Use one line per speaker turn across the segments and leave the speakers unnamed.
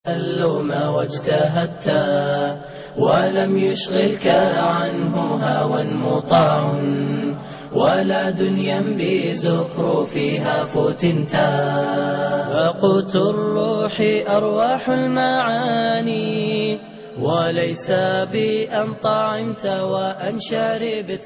اللوم واجتهدت ولم يشغلك عنه هوى مطاع ولا دنيا بزخرفها فتنتا. فقوت الروح أرواح المعاني وليس بأن طعمت وأن شربت.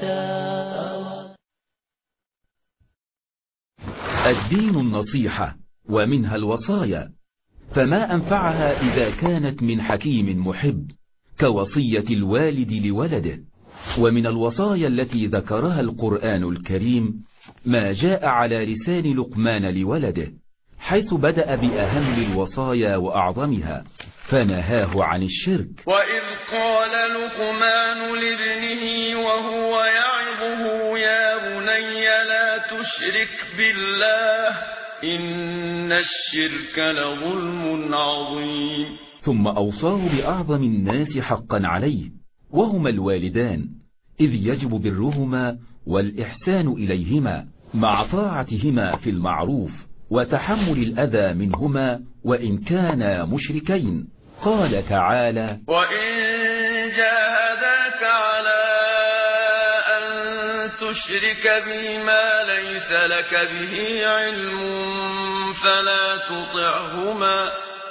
الدين النصيحة ومنها الوصايا، فما أنفعها إذا كانت من حكيم محب كوصية الوالد لولده. ومن الوصايا التي ذكرها القرآن الكريم ما جاء على لسان لقمان لولده، حيث بدأ بأهم الوصايا وأعظمها فنهاه عن الشرك.
وإذ قال لقمان لابنه وهو يعظه يا بني لا تشرك بالله إن الشرك لظلم عظيم.
ثم أوصاه بأعظم الناس حقا عليه وهما الوالدان، إذ يجب برهما والإحسان إليهما مع طاعتهما في المعروف وتحمل الأذى منهما وإن كانا مشركين. قال تعالى:
وإن جاهداك على أن تشرك بي ما ليس لك به علم فلا تطعهما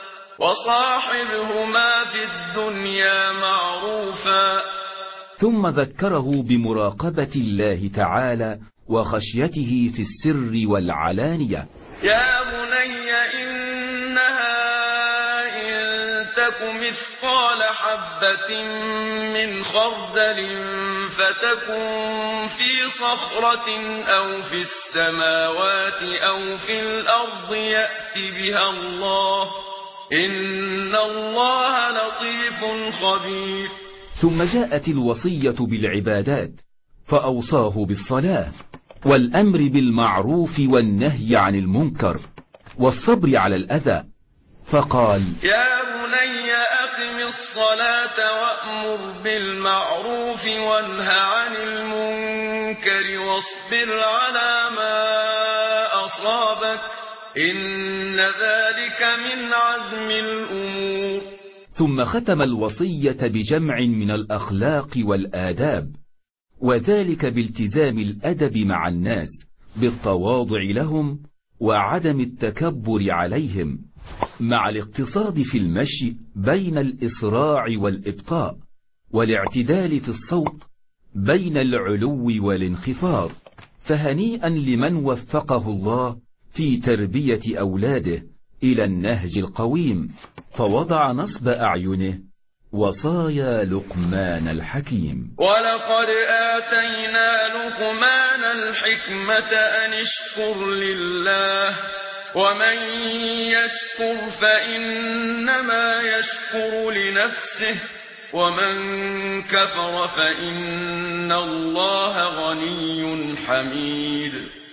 وصاحبهما في الدنيا معروفا.
ثم ذكره بمراقبة الله تعالى وخشيته في السر والعلانية.
يا بني إنها إن تك مثقال حبة من خردل فتكن في صخرة أو في السماوات أو في الأرض يأت بها الله إن الله لطيف خبير.
ثم جاءت الوصية بالعبادات فأوصاه بالصلاة والأمر بالمعروف والنهي عن المنكر والصبر على الأذى، فقال:
يا بني أقم الصلاة وأمر بالمعروف وانه عن المنكر واصبر على ما أصابك إن ذلك من عزم الأمور.
ثم ختم الوصية بجمع من الأخلاق والآداب، وذلك بالتزام الأدب مع الناس بالتواضع لهم وعدم التكبر عليهم، مع الاقتصاد في المشي بين الإسراع والإبطاء، والاعتدال في الصوت بين العلو والانخفاض. فهنيئا لمن وفقه الله في تربية أولاده إلى النهج القويم، فوضع نصب أعينه وصايا لقمان الحكيم.
ولقد آتينا لقمان الحكمة أن اشكر لله ومن يشكر فإنما يشكر لنفسه ومن كفر فإن الله غني حميد.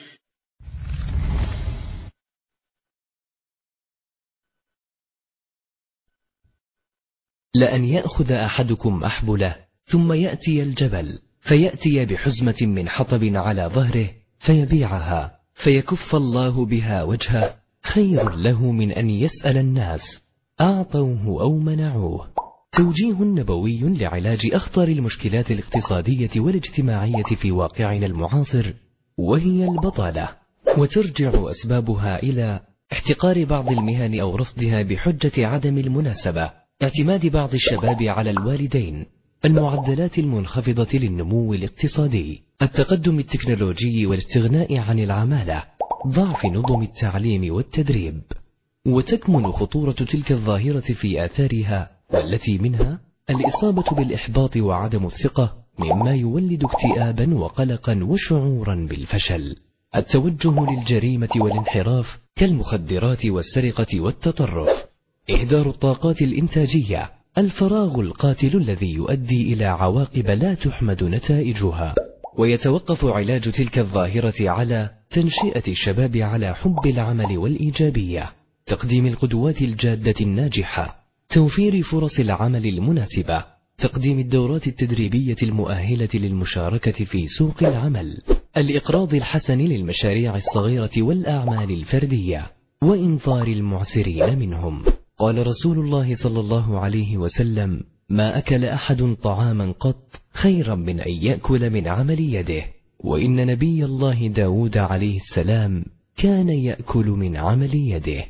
لأن يأخذ أحدكم أحبله ثم يأتي الجبل فيأتي بحزمة من حطب على ظهره فيبيعها فيكف الله بها وجهه خير له من أن يسأل الناس أعطوه أو منعوه. توجيه نبوي لعلاج أخطر المشكلات الاقتصادية والاجتماعية في واقعنا المعاصر، وهي البطالة، وترجع أسبابها إلى احتقار بعض المهن أو رفضها بحجة عدم المناسبة، اعتماد بعض الشباب على الوالدين، المعدلات المنخفضة للنمو الاقتصادي، التقدم التكنولوجي والاستغناء عن العمالة، ضعف نظم التعليم والتدريب. وتكمن خطورة تلك الظاهرة في آثارها، والتي منها الإصابة بالإحباط وعدم الثقة، مما يولد اكتئابا وقلقا وشعورا بالفشل، التوجه للجريمة والانحراف كالمخدرات والسرقة والتطرف، إهدار الطاقات الإنتاجية، الفراغ القاتل الذي يؤدي إلى عواقب لا تحمد نتائجها. ويتوقف علاج تلك الظاهرة على تنشئة الشباب على حب العمل والإيجابية، تقديم القدوات الجادة الناجحة، توفير فرص العمل المناسبة، تقديم الدورات التدريبية المؤهلة للمشاركة في سوق العمل، الإقراض الحسن للمشاريع الصغيرة والأعمال الفردية، وإنظار المعسرين منهم. قال رسول الله صلى الله عليه وسلم: ما أكل أحد طعاما قط خيرا من أن يأكل من عمل يده. وإن نبي الله داود عليه السلام كان يأكل من عمل يده.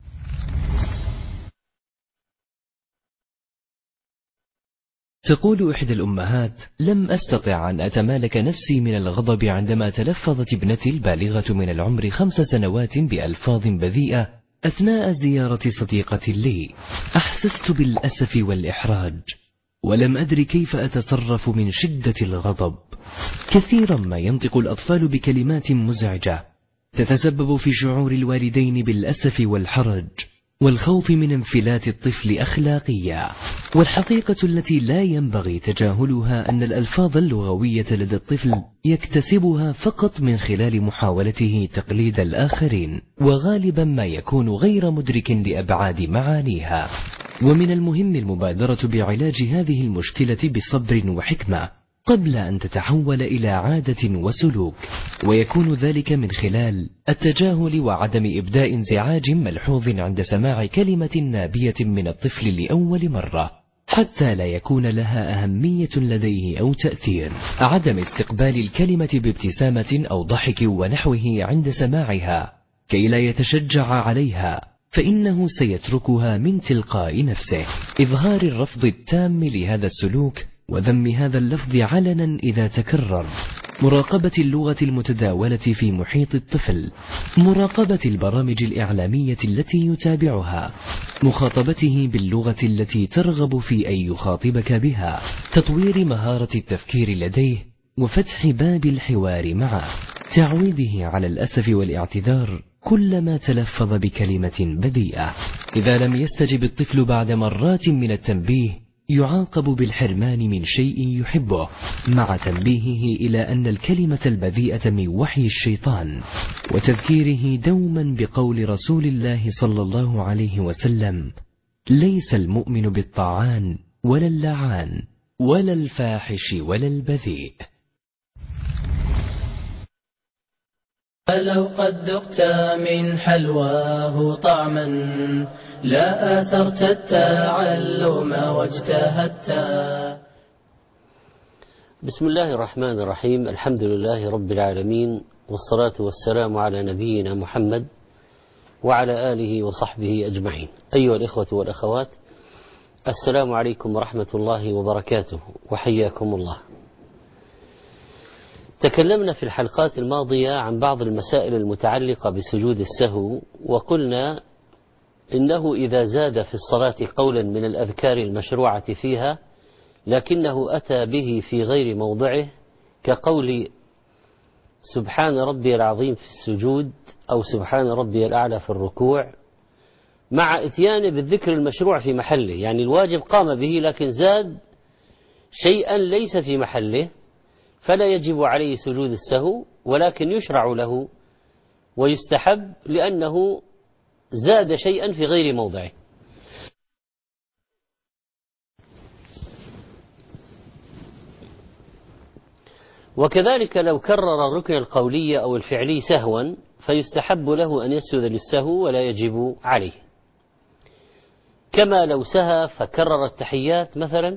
تقول إحدى الأمهات: لم أستطع أن أتمالك نفسي من الغضب عندما تلفظت ابنتي البالغة من العمر 5 سنوات بألفاظ بذيئة أثناء زيارة صديقة لي. أحسست بالأسف والإحراج، ولم أدر كيف أتصرف من شدة الغضب. كثيرا ما ينطق الأطفال بكلمات مزعجة تتسبب في شعور الوالدين بالأسف والحرج والخوف من انفلات الطفل أخلاقيا. والحقيقة التي لا ينبغي تجاهلها أن الألفاظ اللغوية لدى الطفل يكتسبها فقط من خلال محاولته تقليد الآخرين، وغالبا ما يكون غير مدرك لأبعاد معانيها. ومن المهم المبادرة بعلاج هذه المشكلة بصبر وحكمة قبل أن تتحول إلى عادة وسلوك، ويكون ذلك من خلال التجاهل وعدم إبداء انزعاج ملحوظ عند سماع كلمة نابية من الطفل لأول مرة حتى لا يكون لها أهمية لديه أو تأثير. عدم استقبال الكلمة بابتسامة أو ضحك ونحوه عند سماعها كي لا يتشجع عليها، فإنه سيتركها من تلقاء نفسه. إظهار الرفض التام لهذا السلوك وذم هذا اللفظ علنا إذا تكرر. مراقبة اللغة المتداولة في محيط الطفل. مراقبة البرامج الإعلامية التي يتابعها. مخاطبته باللغة التي ترغب في أن يخاطبك بها. تطوير مهارة التفكير لديه وفتح باب الحوار معه. تعويده على الأسف والاعتذار كلما تلفظ بكلمة بذيئة. إذا لم يستجب الطفل بعد مرات من التنبيه يعاقب بالحرمان من شيء يحبه، مع تنبيهه إلى أن الكلمة البذيئة من وحي الشيطان، وتذكيره دوما بقول رسول الله صلى الله عليه وسلم: ليس المؤمن بالطاعان ولا اللعان ولا الفاحش ولا البذيء.
لو قد ذقت من حلواه طعما لا آثرت التعلم واجتهدت.
بسم الله الرحمن الرحيم. الحمد لله رب العالمين، والصلاة والسلام على نبينا محمد وعلى آله وصحبه أجمعين. أيها الإخوة والأخوات، السلام عليكم ورحمة الله وبركاته، وحياكم الله. تكلمنا في الحلقات الماضية عن بعض المسائل المتعلقة بسجود السهو، وقلنا إنه إذا زاد في الصلاة قولا من الأذكار المشروعة فيها لكنه أتى به في غير موضعه، كقول سبحان ربي العظيم في السجود أو سبحان ربي الأعلى في الركوع، مع إتيانه بالذكر المشروع في محله، يعني الواجب قام به لكن زاد شيئا ليس في محله، فلا يجب عليه سجود السهو، ولكن يشرع له ويستحب لأنه زاد شيئا في غير موضعه. وكذلك لو كرر الركن القولي أو الفعلي سهوا فيستحب له أن يسجد للسهو ولا يجب عليه، كما لو سهى فكرر التحيات مثلا.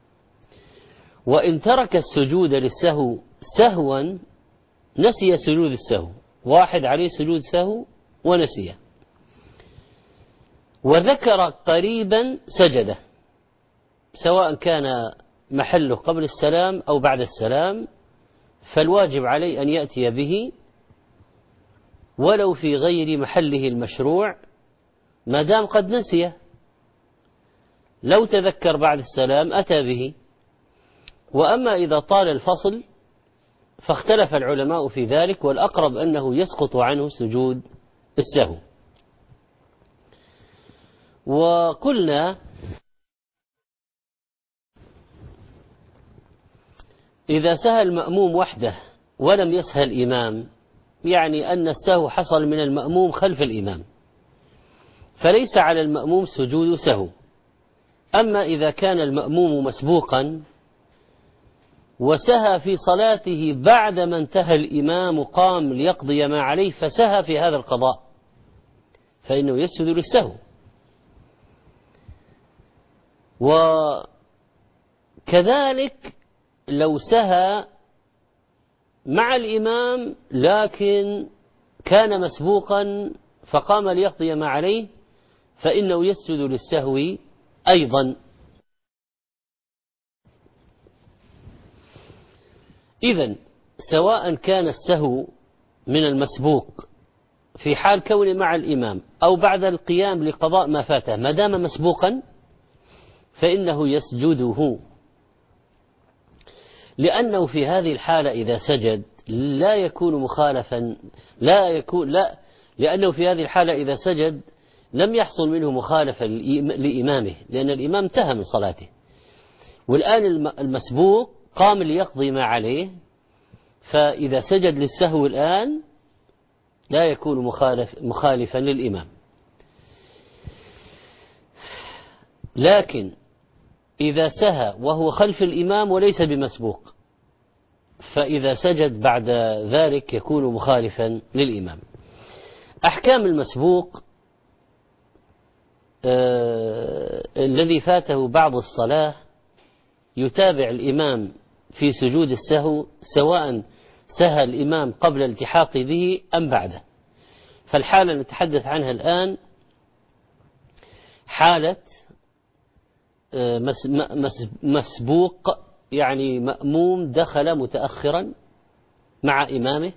وإن ترك السجود للسهو سهوا نسي سجود السهو، واحد عليه سجود سهو ونسيه، وذكر قريبا سجده، سواء كان محله قبل السلام أو بعد السلام، فالواجب عليه أن يأتي به ولو في غير محله المشروع ما دام قد نسيه. لو تذكر بعد السلام أتى به. وأما إذا طال الفصل فاختلف العلماء في ذلك، والأقرب أنه يسقط عنه سجود السهو. وقلنا إذا سهى المأموم وحده ولم يسهى الإمام، يعني أن السهو حصل من المأموم خلف الإمام، فليس على المأموم سجود سهو. أما إذا كان المأموم مسبوقا وسهى في صلاته بعد ما انتهى الإمام قام ليقضي ما عليه فسهى في هذا القضاء، فإنه يسجد للسهو. وكذلك لو سهى مع الإمام لكن كان مسبوقا فقام ليقضي ما عليه فإنه يسجد للسهو أيضا. إذن سواء كان السهو من المسبوق في حال كونه مع الإمام أو بعد القيام لقضاء ما فاته ما دام مسبوقا فإنه يسجده، لأنه في هذه الحالة إذا سجد لا يكون مخالفا، لأنه في هذه الحالة إذا سجد لم يحصل منه مخالفة لإمامه، لأن الإمام انتهى من صلاته، والآن المسبوق قام ليقضي ما عليه، فإذا سجد للسهو الآن لا يكون مخالفا للإمام. لكن إذا سهى وهو خلف الإمام وليس بمسبوق فإذا سجد بعد ذلك يكون مخالفا للإمام. أحكام المسبوق الذي فاته بعض الصلاة يتابع الإمام في سجود السهو سواء سهى الإمام قبل الالتحاق به أم بعده. فالحالة نتحدث عنها الآن حالة مسبوق، يعني مأموم دخل متأخرا مع إمامه،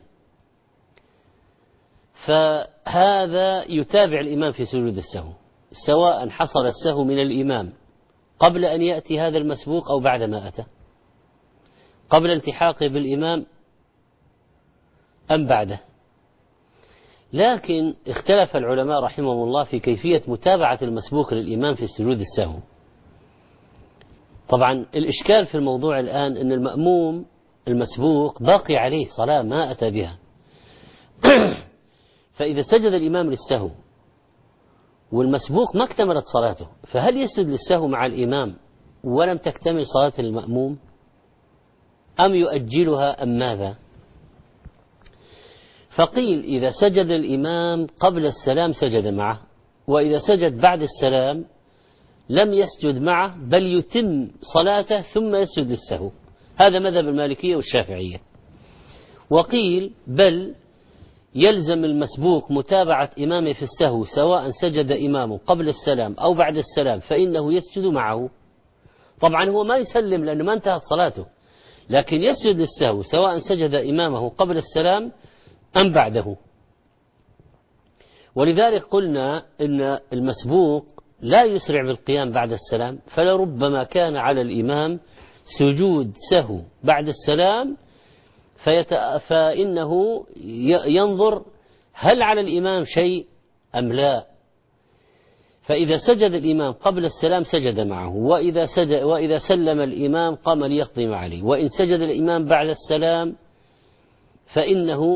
فهذا يتابع الإمام في سجود السهو سواء حصل السهو من الإمام قبل أن يأتي هذا المسبوق أو بعد ما أتى، قبل التحاقه بالإمام أم بعده. لكن اختلف العلماء رحمهم الله في كيفية متابعة المسبوق للإمام في سجود السهو. طبعا الإشكال في الموضوع الآن أن المأموم المسبوق باقي عليه صلاة ما أتى بها فإذا سجد الإمام للسهو والمسبوق ما اكتملت صلاته فهل يسجد للسهو مع الإمام ولم تكتمل صلاة المأموم أم يؤجلها أم ماذا؟ فقيل إذا سجد الإمام قبل السلام سجد معه، وإذا سجد بعد السلام لم يسجد معه بل يتم صلاته ثم يسجد للسهو. هذا مذهب المالكية والشافعية. وقيل بل يلزم المسبوق متابعة إمامه في السهو سواء سجد إمامه قبل السلام أو بعد السلام فإنه يسجد معه. طبعا هو ما يسلم لأنه ما انتهت صلاته، لكن يسجد للسهو سواء سجد إمامه قبل السلام أم بعده. ولذلك قلنا إن المسبوق لا يسرع بالقيام بعد السلام، فلربما كان على الإمام سجود سهو بعد السلام فإنه ينظر هل على الإمام شيء أم لا، فإذا سجد الإمام قبل السلام سجد معه، وإذا سلم الإمام قام ليقضي ما عليه، وإن سجد الإمام بعد السلام فإنه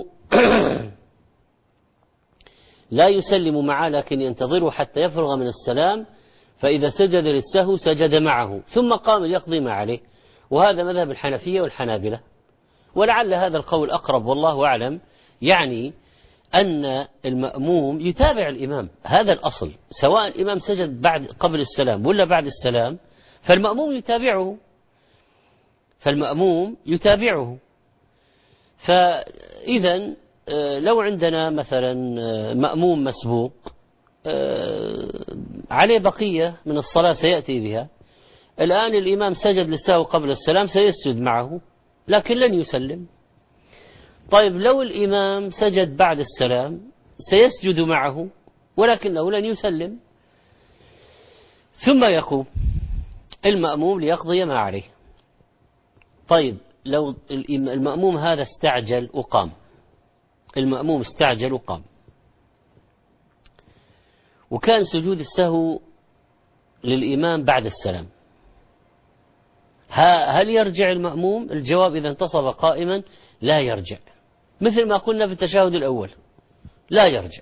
لا يسلم معه لكن ينتظره حتى يفرغ من السلام، فإذا سجد للسهو سجد معه ثم قام ليقضي ما عليه. وهذا مذهب الحنفية والحنابلة، ولعل هذا القول أقرب والله أعلم، يعني أن المأموم يتابع الإمام، هذا الأصل، سواء الإمام سجد قبل السلام ولا بعد السلام فالمأموم يتابعه. فإذا لو عندنا مثلا مأموم مسبوق عليه بقية من الصلاة سيأتي بها، الآن الإمام سجد للسهو قبل السلام سيسجد معه لكن لن يسلم. طيب لو الإمام سجد بعد السلام سيسجد معه ولكنه لن يسلم، ثم يقوم المأموم ليقضي ما عليه. طيب لو المأموم هذا استعجل وقام، وكان سجود السهو للإمام بعد السلام، هل يرجع المأموم؟ الجواب إذا انتصب قائما لا يرجع، مثل ما قلنا في التشهد الأول لا يرجع.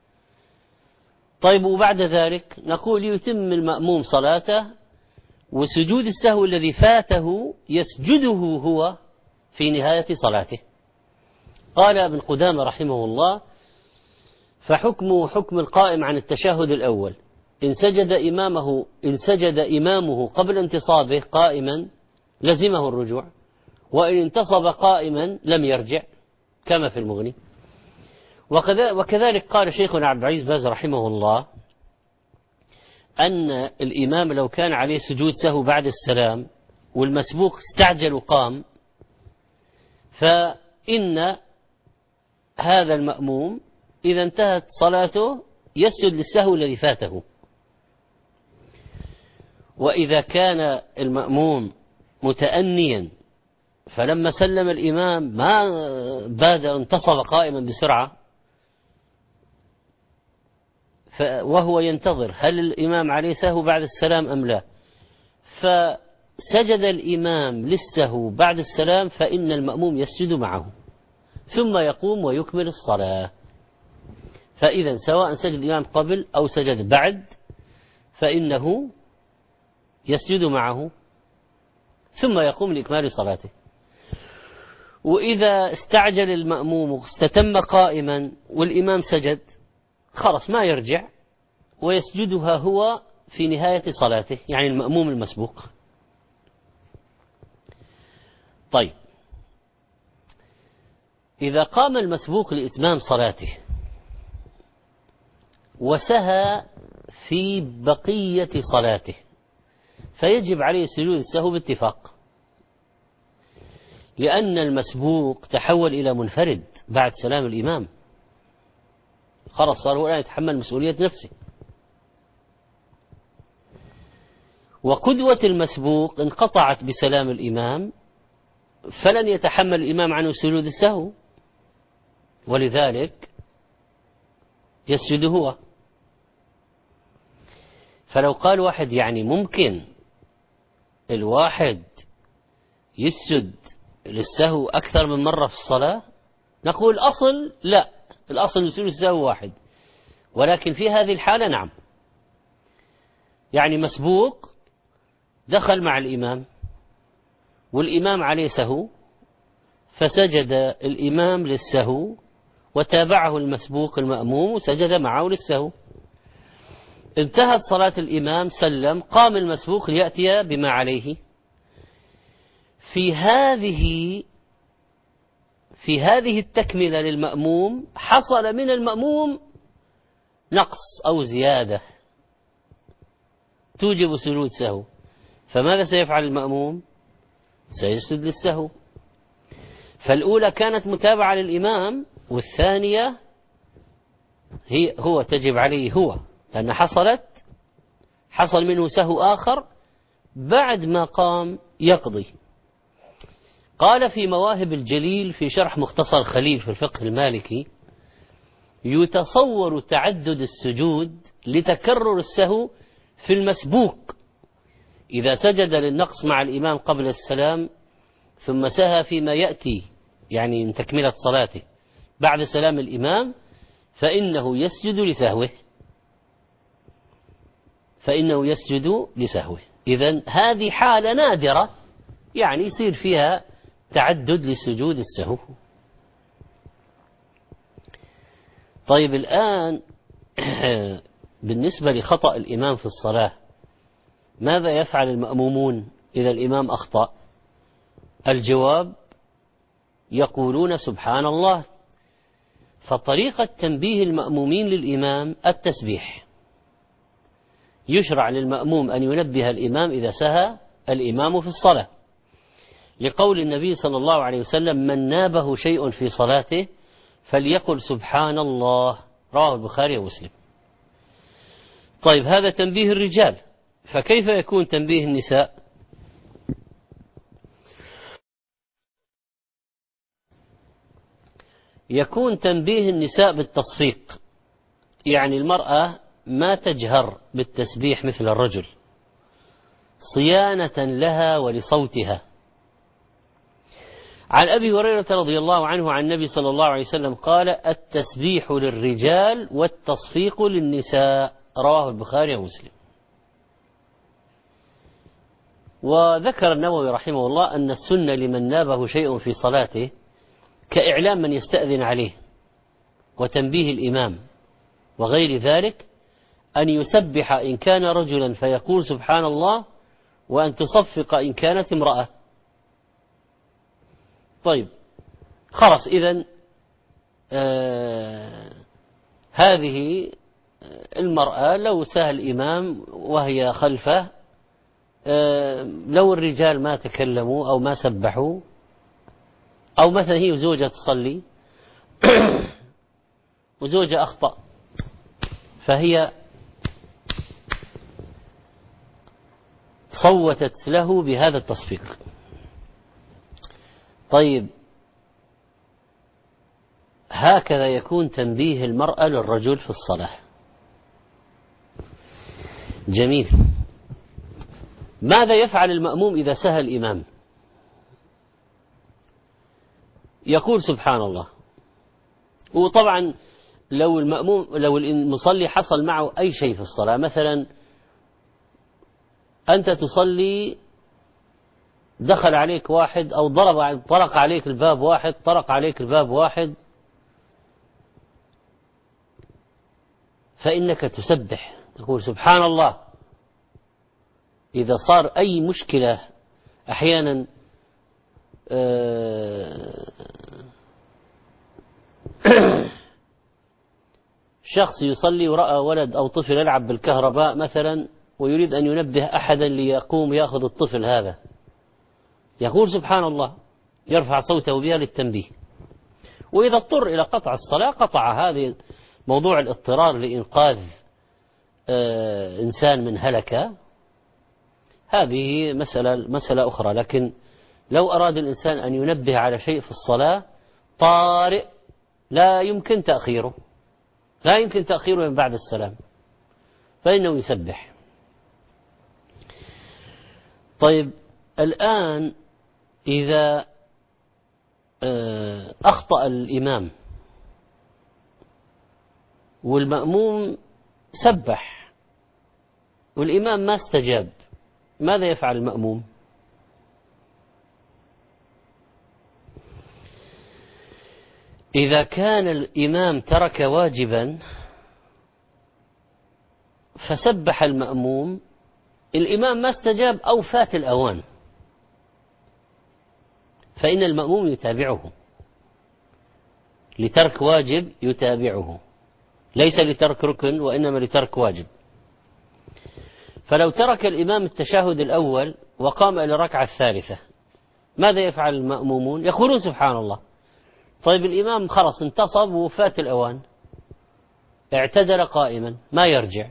طيب وبعد ذلك نقول يتم المأموم صلاته، وسجود السهو الذي فاته يسجده هو في نهاية صلاته. قال ابن قدامة رحمه الله: فحكمه حكم القائم عن التشهد الأول إن سجد إمامه قبل انتصابه قائما لزمه الرجوع، وإن انتصب قائما لم يرجع كما في المغني. وكذلك قال شيخنا عبد العزيز باز رحمه الله أن الإمام لو كان عليه سجود سهو بعد السلام والمسبوق استعجل وقام، فإن هذا المأموم إذا انتهت صلاته يسجد للسهو الذي فاته. وإذا كان المأموم متأنيا فلما سلم الإمام ما بادر انتصب قائما بسرعة وهو ينتظر هل الإمام عليه سهو بعد السلام أم لا، فسجد الإمام للسهو بعد السلام، فإن المأموم يسجد معه ثم يقوم ويكمل الصلاة. فإذا سواء سجد الإمام قبل أو سجد بعد فإنه يسجد معه ثم يقوم لإكمال صلاته. وإذا استعجل المأموم واستتم قائما والإمام سجد خلاص ما يرجع ويسجدها هو في نهاية صلاته، يعني المأموم المسبوق. طيب، إذا قام المسبوق لإتمام صلاته وسهى في بقية صلاته فيجب عليه سجود السهو باتفاق، لأن المسبوق تحول إلى منفرد بعد سلام الإمام، خلاص صار هو الآن يتحمل مسؤولية نفسه. وقدوة المسبوق انقطعت بسلام الإمام فلن يتحمل الإمام عنه سجود السهو، ولذلك يسجد هو. فلو قال واحد يعني ممكن الواحد يسجد للسهو أكثر من مرة في الصلاة، نقول الأصل لا، الأصل يسجد السهو واحد، ولكن في هذه الحالة نعم. يعني مسبوق دخل مع الإمام والإمام عليه سهو فسجد الإمام للسهو وتابعه المسبوق المأموم وسجد معه للسهو. انتهت صلاة الإمام سلم، قام المسبوق ليأتي بما عليه. في هذه التكملة للمأموم حصل من المأموم نقص أو زيادة توجب سجود سهو، فماذا سيفعل المأموم؟ سيسجد للسهو. فالأولى كانت متابعة للإمام، والثانية هو تجب عليه هو، لأن حصل منه سهو آخر بعد ما قام يقضي. قال في مواهب الجليل في شرح مختصر خليل في الفقه المالكي: يتصور تعدد السجود لتكرر السهو في المسبوق إذا سجد للنقص مع الإمام قبل السلام ثم سهى فيما يأتي، يعني من تكملة صلاته بعد سلام الإمام، فإنه يسجد لسهوه. إذن هذه حالة نادرة يعني يصير فيها تعدد لسجود السهو. طيب الآن بالنسبة لخطأ الإمام في الصلاة ماذا يفعل المأمومون إذا الإمام أخطأ؟ الجواب: يقولون سبحان الله. فطريقة تنبيه المأمومين للإمام التسبيح. يشرع للمأموم أن ينبه الإمام إذا سهى الإمام في الصلاة، لقول النبي صلى الله عليه وسلم: من نابه شيء في صلاته فليقل سبحان الله، رواه البخاري ومسلم. طيب هذا تنبيه الرجال، فكيف يكون تنبيه النساء؟ يكون تنبيه النساء بالتصفيق، يعني المرأة ما تجهر بالتسبيح مثل الرجل صيانة لها ولصوتها. عن أبي هريرة رضي الله عنه عن النبي صلى الله عليه وسلم قال: التسبيح للرجال والتصفيق للنساء، رواه البخاري ومسلم. وذكر النووي رحمه الله أن السنة لمن نابه شيء في صلاته كإعلام من يستأذن عليه وتنبيه الإمام وغير ذلك أن يسبح إن كان رجلا فيقول سبحان الله، وأن تصفق إن كانت امرأة. طيب خلاص، إذن هذه المرأة لو سهى الإمام وهي خلفه، لو الرجال ما تكلموا أو ما سبحوا، أو مثلا هي وزوجها تصلي وزوجها أخطأ، فهي صوتت له بهذا التصفيق. طيب هكذا يكون تنبيه المرأة للرجل في الصلاة. جميل. ماذا يفعل المأموم إذا سهى الإمام؟ يقول سبحان الله. وطبعا لو المصلي حصل معه أي شيء في الصلاة، مثلا أنت تصلي دخل عليك واحد أو طرق عليك الباب واحد، فإنك تسبح، تقول سبحان الله. إذا صار أي مشكلة، أحيانا شخص يصلي ورأى ولد أو طفل يلعب بالكهرباء مثلا، ويريد أن ينبه أحدا ليقوم يأخذ الطفل هذا، يقول سبحان الله، يرفع صوته بها للتنبيه. وإذا اضطر إلى قطع الصلاة قطع. هذه موضوع الاضطرار لإنقاذ إنسان من هلكة، هذه مسألة أخرى. لكن لو أراد الإنسان أن ينبه على شيء في الصلاة طارئ لا يمكن تأخيره من بعد السلام، فإنه يسبح. طيب الآن إذا أخطأ الإمام والمأموم سبح والإمام ما استجاب، ماذا يفعل المأموم؟ إذا كان الإمام ترك واجبا فسبح المأموم، الإمام ما استجاب أو فات الأوان، فإن المأموم يتابعه لترك واجب، يتابعه ليس لترك ركن وإنما لترك واجب. فلو ترك الإمام التشهد الأول وقام إلى الركعة الثالثة، ماذا يفعل المأمومون؟ يقولون سبحان الله. طيب الإمام خلص انتصب وفات الأوان، اعتدل قائما ما يرجع،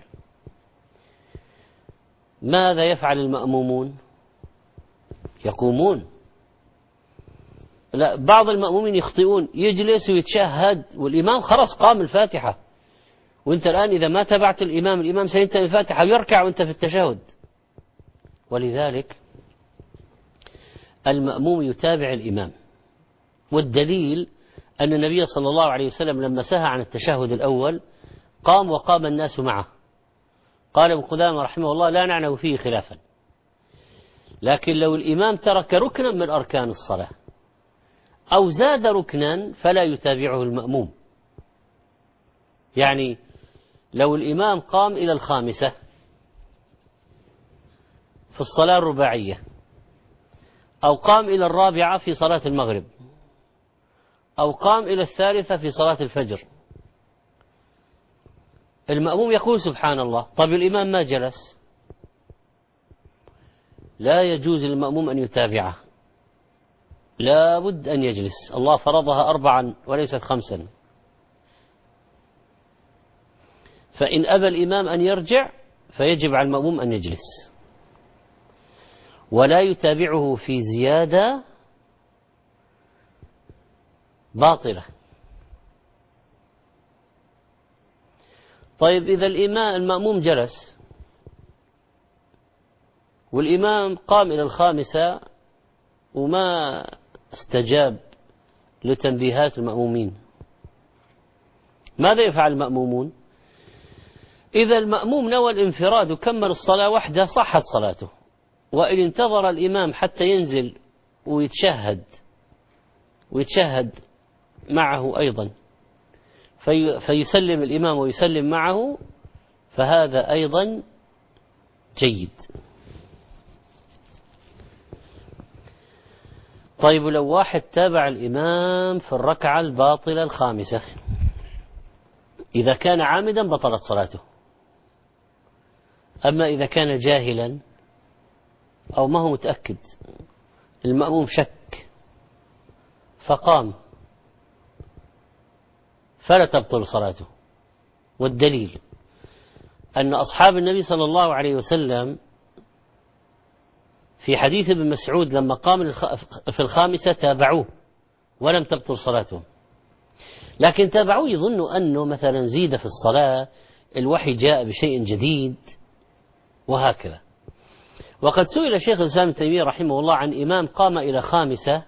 ماذا يفعل المأمومون؟ يقومون. لا، بعض المأمومين يخطئون، يجلس ويتشهد والإمام خلص قام الفاتحة، وانت الآن إذا ما تبعت الإمام سينتهي الفاتحة ويركع وانت في التشهد. ولذلك المأموم يتابع الإمام. والدليل أن النبي صلى الله عليه وسلم لما سهى عن التشهد الأول قام وقام الناس معه. قال ابن قدامة رحمه الله: لا نعنى فيه خلافا. لكن لو الإمام ترك ركنا من أركان الصلاة أو زاد ركنا فلا يتابعه المأموم. يعني لو الإمام قام إلى الخامسة في الصلاة الرباعية، أو قام إلى الرابعة في صلاة المغرب، أو قام إلى الثالثة في صلاة الفجر، المأموم يقول سبحان الله. طب الإمام ما جلس، لا يجوز للمأموم أن يتابعه، لا بد أن يجلس. الله فرضها 4 وليست 5. فإن أبى الإمام أن يرجع فيجب على المأموم أن يجلس، ولا يتابعه في زيادة باطلة. طيب إذا المأموم جلس والإمام قام إلى الخامسة وما استجاب لتنبيهات المأمومين، ماذا يفعل المأمومون؟ إذا المأموم نوى الانفراد وكمل الصلاة وحده صحت صلاته، وإن انتظر الإمام حتى ينزل ويتشهد معه أيضا فيسلم الإمام ويسلم معه، فهذا أيضا جيد. طيب لو واحد تابع الإمام في الركعة الباطلة الخامسة، إذا كان عامدا بطلت صلاته، أما إذا كان جاهلا أو ما هو متأكد، المأموم شك فقام، فلا تبطل صلاته. والدليل أن أصحاب النبي صلى الله عليه وسلم في حديث ابن مسعود لما قام في الخامسة تابعوه ولم تبطل صلاتهم، لكن تابعوه يظنوا أنه مثلا زيد في الصلاة، الوحي جاء بشيء جديد وهكذا. وقد سئل شيخ الإسلام ابن تيمية رحمه الله عن إمام قام إلى خامسة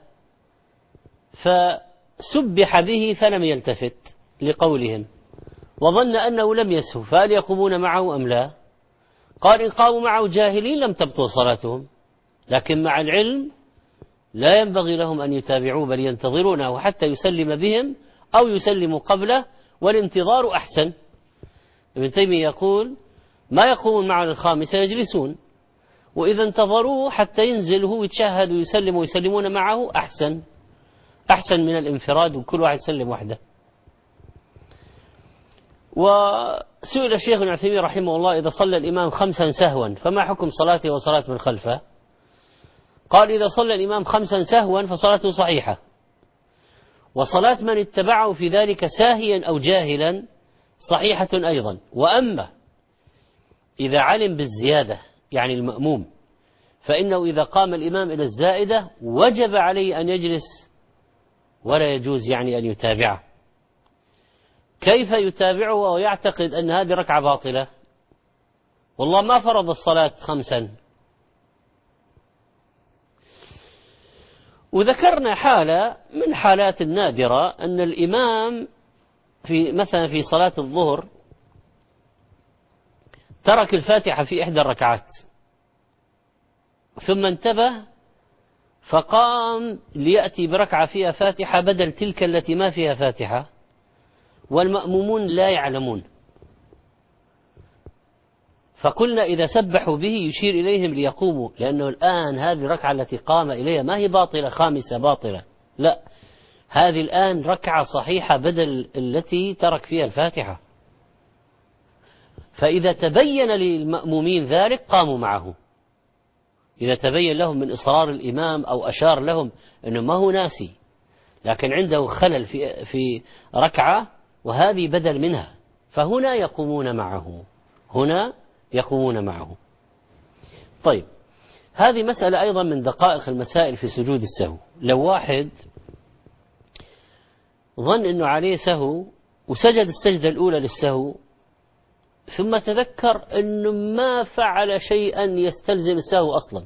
فسبح به فلم يلتفت لقولهم وظن أنه لم يسهو، فهل يقومون معه أم لا؟ قال إن قاموا معه جاهلين لم تبطل صلاتهم، لكن مع العلم لا ينبغي لهم أن يتابعوه بل ينتظرونه حتى يسلم بهم أو يسلموا قبله، والانتظار أحسن. ابن تيمية يقول ما يقومون معه الخامسة يجلسون، وإذا انتظروه حتى ينزل هو يتشهد ويسلم ويسلمون معه أحسن من الانفراد وكل واحد يسلم وحده. وسئل الشيخ ابن عثيمين رحمه الله إذا صلى الإمام 5 سهوا فما حكم صلاته وصلاة من خلفه؟ قال إذا صلى الإمام 5 سهوا فصلاته صحيحة، وصلاة من اتبعه في ذلك ساهيا أو جاهلا صحيحة أيضا. وأما إذا علم بالزيادة يعني المأموم، فإنه إذا قام الإمام إلى الزائدة وجب عليه أن يجلس ولا يجوز يعني أن يتابعه. كيف يتابعه ويعتقد أن هذه ركعة باطلة؟ والله ما فرض الصلاة 5. وذكرنا حالة من حالات النادرة أن الإمام مثلا في صلاة الظهر ترك الفاتحة في إحدى الركعات ثم انتبه فقام ليأتي بركعة فيها فاتحة بدل تلك التي ما فيها فاتحة، والمأمومون لا يعلمون، فقلنا إذا سبحوا به يشير إليهم ليقوموا، لأنه الآن هذه الركعة التي قام إليها ما هي باطلة خامسة باطلة، لا، هذه الآن ركعة صحيحة بدل التي ترك فيها الفاتحة. فإذا تبين للمأمومين ذلك قاموا معه، إذا تبين لهم من إصرار الإمام أو أشار لهم أنه ما هو ناسي لكن عنده خلل في ركعة وهذه بدل منها، فهنا يقومون معه. طيب هذه مسألة أيضا من دقائق المسائل في سجود السهو. لو واحد ظن أنه عليه سهو وسجد السجدة الأولى للسهو ثم تذكر أنه ما فعل شيئا يستلزم السهو أصلا،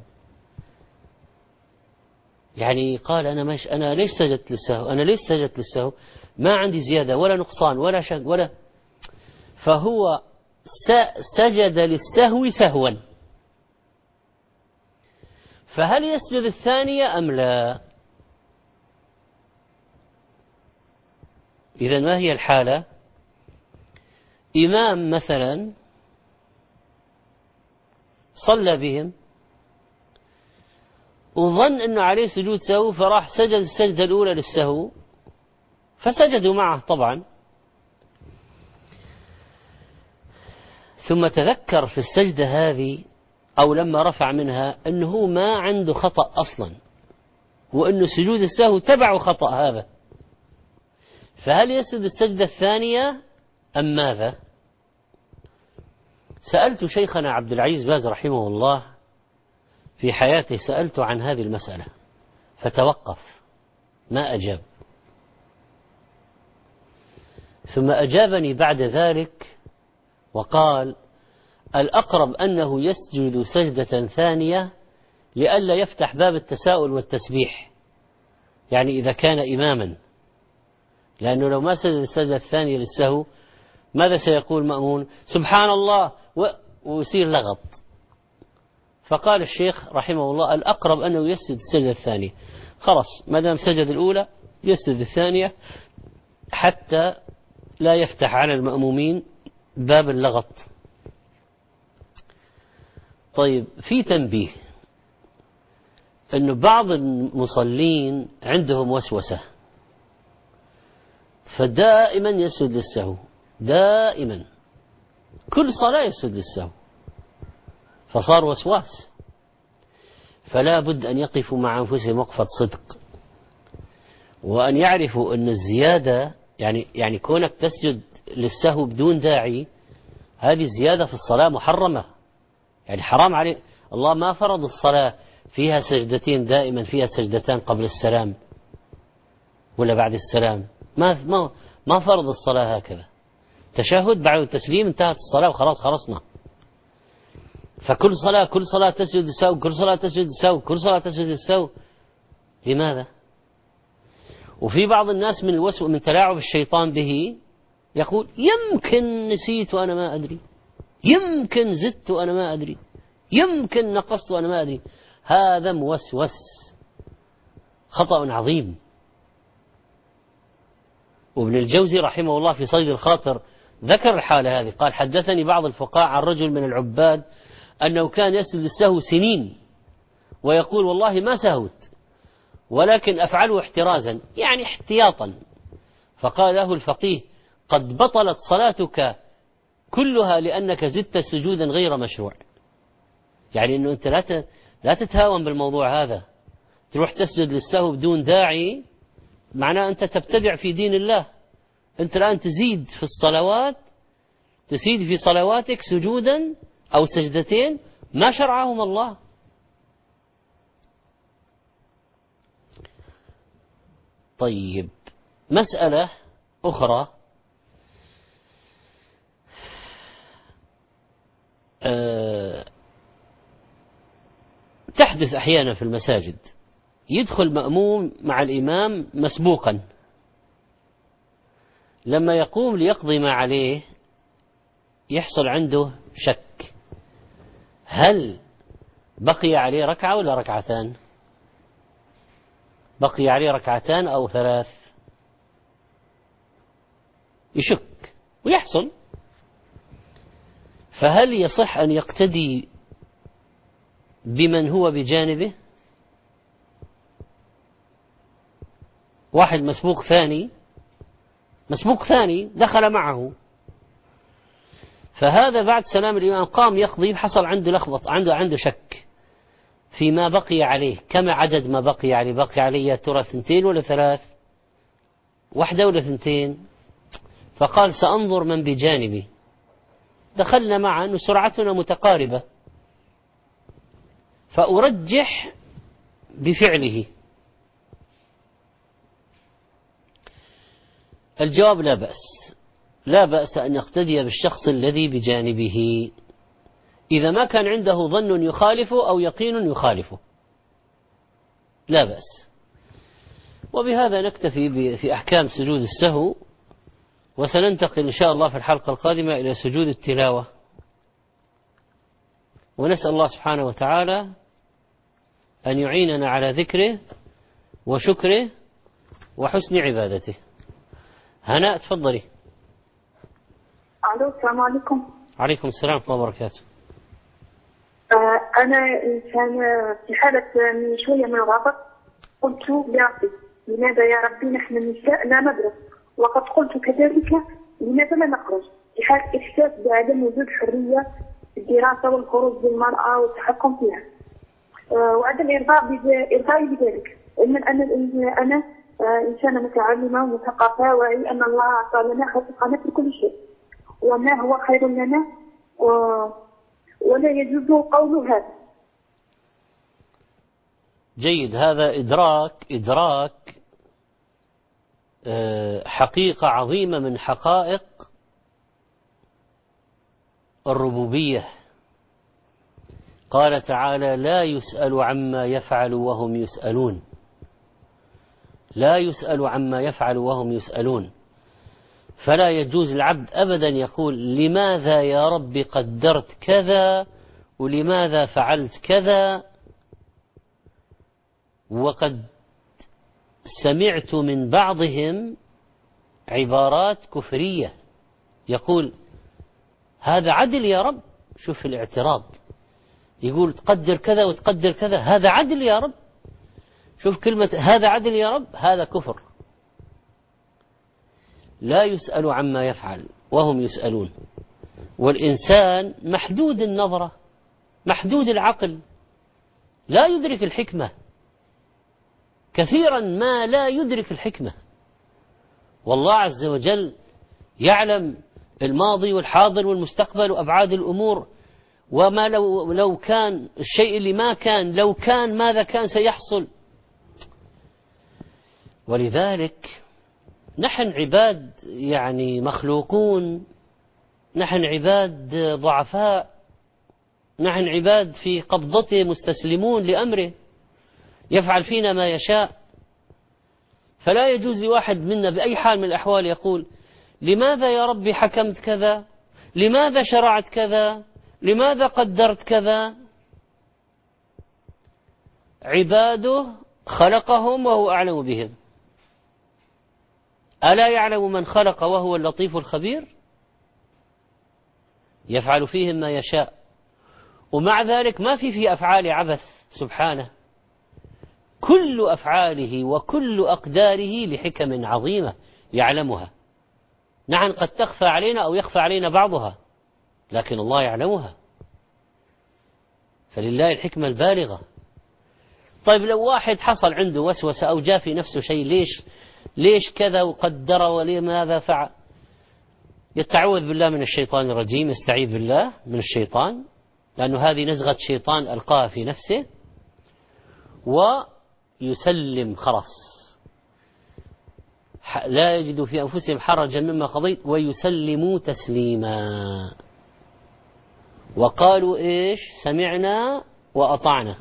يعني قال أنا ليش سجدت للسهو، ما عندي زيادة ولا نقصان ولا شك ولا، فهو سجد للسهو سهوا، فهل يسجد الثانية أم لا؟ إذن ما هي الحالة؟ إمام مثلا صلى بهم وظن أنه عليه سجود سهو فراح سجد السجدة الأولى للسهو فسجدوا معه طبعا، ثم تذكر في السجدة هذه أو لما رفع منها أنه ما عنده خطأ أصلا وأنه سجود السهو تبع خطأ هذا، فهل يسجد السجدة الثانية أم ماذا؟ سألت شيخنا عبد العزيز باز رحمه الله في حياته، سألت عن هذه المسألة فتوقف ما أجاب، ثم أجابني بعد ذلك وقال الأقرب أنه يسجد سجدة ثانية لئلا يفتح باب التساؤل والتسبيح، يعني إذا كان إماما، لأنه لو ما سجد السجدة الثانية للسهو ماذا سيقول مأمون؟ سبحان الله ويصير لغط. فقال الشيخ رحمه الله الأقرب أنه يسجد السجدة الثانية، خلاص ما دام سجد الأولى يسجد الثانية حتى لا يفتح على المأمومين باب اللغط. طيب في تنبيه أنه بعض المصلين عندهم وسوسة، فدائما يسجد للسهو، دائما كل صلاة يسجد للسهو، فصار وسواس. فلا بد أن يقفوا مع أنفسهم وقفة صدق، وأن يعرفوا أن الزيادة يعني كونك تسجد للسهو بدون داعي، هذه زيادة في الصلاة محرمة، يعني حرام عليك. الله ما فرض الصلاة فيها سجدتين دائما، فيها سجدتان قبل السلام ولا بعد السلام، ما فرض الصلاة هكذا. تشهد بعد التسليم انتهت الصلاة وخلاص خلصنا. فكل صلاة تسجد للسهو، كل صلاة تسجد للسهو، كل صلاة تسجد للسهو. لماذا؟ وفي بعض الناس من تلاعب الشيطان به يقول يمكن نسيت وأنا ما أدري، يمكن زدت وأنا ما أدري، يمكن نقصت وأنا ما أدري. هذا موسوس، خطأ عظيم. وابن الجوزي رحمه الله في صيد الخاطر ذكر الحالة هذه، قال حدثني بعض الفقهاء عن رجل من العباد أنه كان يسجد للسهو سنين ويقول والله ما سهوت ولكن أفعله احترازا، يعني احتياطا. فقال له الفقيه قد بطلت صلاتك كلها لأنك زدت سجودا غير مشروع. يعني أنه أنت لا تتهاون بالموضوع هذا، تروح تسجد للسهو بدون داعي، معناه أنت تبتدع في دين الله. أنت الآن تزيد في الصلوات، تزيد في صلواتك سجودا أو سجدتين ما شرعهم الله. طيب مسألة أخرى، تحدث أحيانا في المساجد، يدخل مأموم مع الإمام مسبوقا، لما يقوم ليقضي ما عليه يحصل عنده شك، هل بقي عليه ركعة ولا ركعتان؟ بقي عليه ركعتان أو ثلاث؟ يشك ويحصل. فهل يصح أن يقتدي بمن هو بجانبه؟ واحد مسبوق ثاني دخل معه، فهذا بعد سلام الإمام قام يقضي، حصل عنده لخبط، عنده شك فيما بقي عليه. كم عدد ما بقي عليه؟ بقي عليه يا ترى 2 ولا 3، 1 ولا 2؟ فقال سأنظر من بجانبي. دخلنا معا وسرعتنا متقاربة، فأرجح بفعله. الجواب لا بأس أن يقتدي بالشخص الذي بجانبه إذا ما كان عنده ظن يخالفه أو يقين يخالفه، لا بأس. وبهذا نكتفي في أحكام سجود السهو، وسننتقل إن شاء الله في الحلقة القادمة إلى سجود التلاوة، ونسأل الله سبحانه وتعالى أن يعيننا على ذكره وشكره وحسن عبادته. هناء تفضلي.
الو السلام عليكم.
عليكم السلام ورحمة الله وبركاته.
أنا إنسان في حالة من شوية من الغضب، قلت لربي لماذا يا ربي نحن النساء لا ندرس، وقد قلت كذلك لماذا لا نخرج، في حال إحساس بعدم وجود حرية في الدراسة والخروج بالمرأة والتحكم فيها، وعدم إرضائي بذلك، علما أنا إنسانة متعلمة ومثقفة، وعي أن الله أعطى لنا حقنا في كل شيء، وما هو خير لنا ولا يجوز قول هذا.
جيد، هذا إدراك حقيقة عظيمة من حقائق الربوبية. قال تعالى لا يسأل عما يفعل وهم يسألون، لا يسأل عما يفعل وهم يسألون. فلا يجوز العبد أبدا يقول لماذا يا رب قدرت كذا ولماذا فعلت كذا. وقد سمعت من بعضهم عبارات كفرية، يقول هذا عدل يا رب. شوف الاعتراض، يقول تقدر كذا وتقدر كذا، هذا عدل يا رب. شوف كلمة هذا عدل يا رب، هذا كفر. لا يسأل عما يفعل وهم يسألون. والإنسان محدود النظرة، محدود العقل، لا يدرك الحكمة، كثيرا ما لا يدرك الحكمة. والله عز وجل يعلم الماضي والحاضر والمستقبل وأبعاد الأمور، وما لو كان الشيء اللي ما كان، لو كان ماذا كان سيحصل. ولذلك نحن عباد يعني مخلوقون، نحن عباد ضعفاء، نحن عباد في قبضته مستسلمون لأمره، يفعل فينا ما يشاء. فلا يجوز لواحد منا بأي حال من الأحوال يقول لماذا يا ربي حكمت كذا، لماذا شرعت كذا، لماذا قدرت كذا. عباده خلقهم وهو أعلم بهم. ألا يعلم من خلق وهو اللطيف الخبير؟ يفعل فيهم ما يشاء، ومع ذلك ما في أفعال عبث سبحانه. كل أفعاله وكل أقداره لحكم عظيمة يعلمها. نعم قد تخفى علينا أو يخفى علينا بعضها، لكن الله يعلمها. فلله الحكمة البالغة. طيب لو واحد حصل عنده وسوسة أو جاء في نفسه شيء، ليش كذا وقدر ولماذا فعل، يتعوذ بالله من الشيطان الرجيم، يستعيذ بالله من الشيطان، لأنه هذه نزغة شيطان ألقاها في نفسه، ويسلم خلاص، لا يجد في أنفسهم حرجا مما قضيت ويسلموا تسليما. وقالوا إيش؟ سمعنا وأطعنا،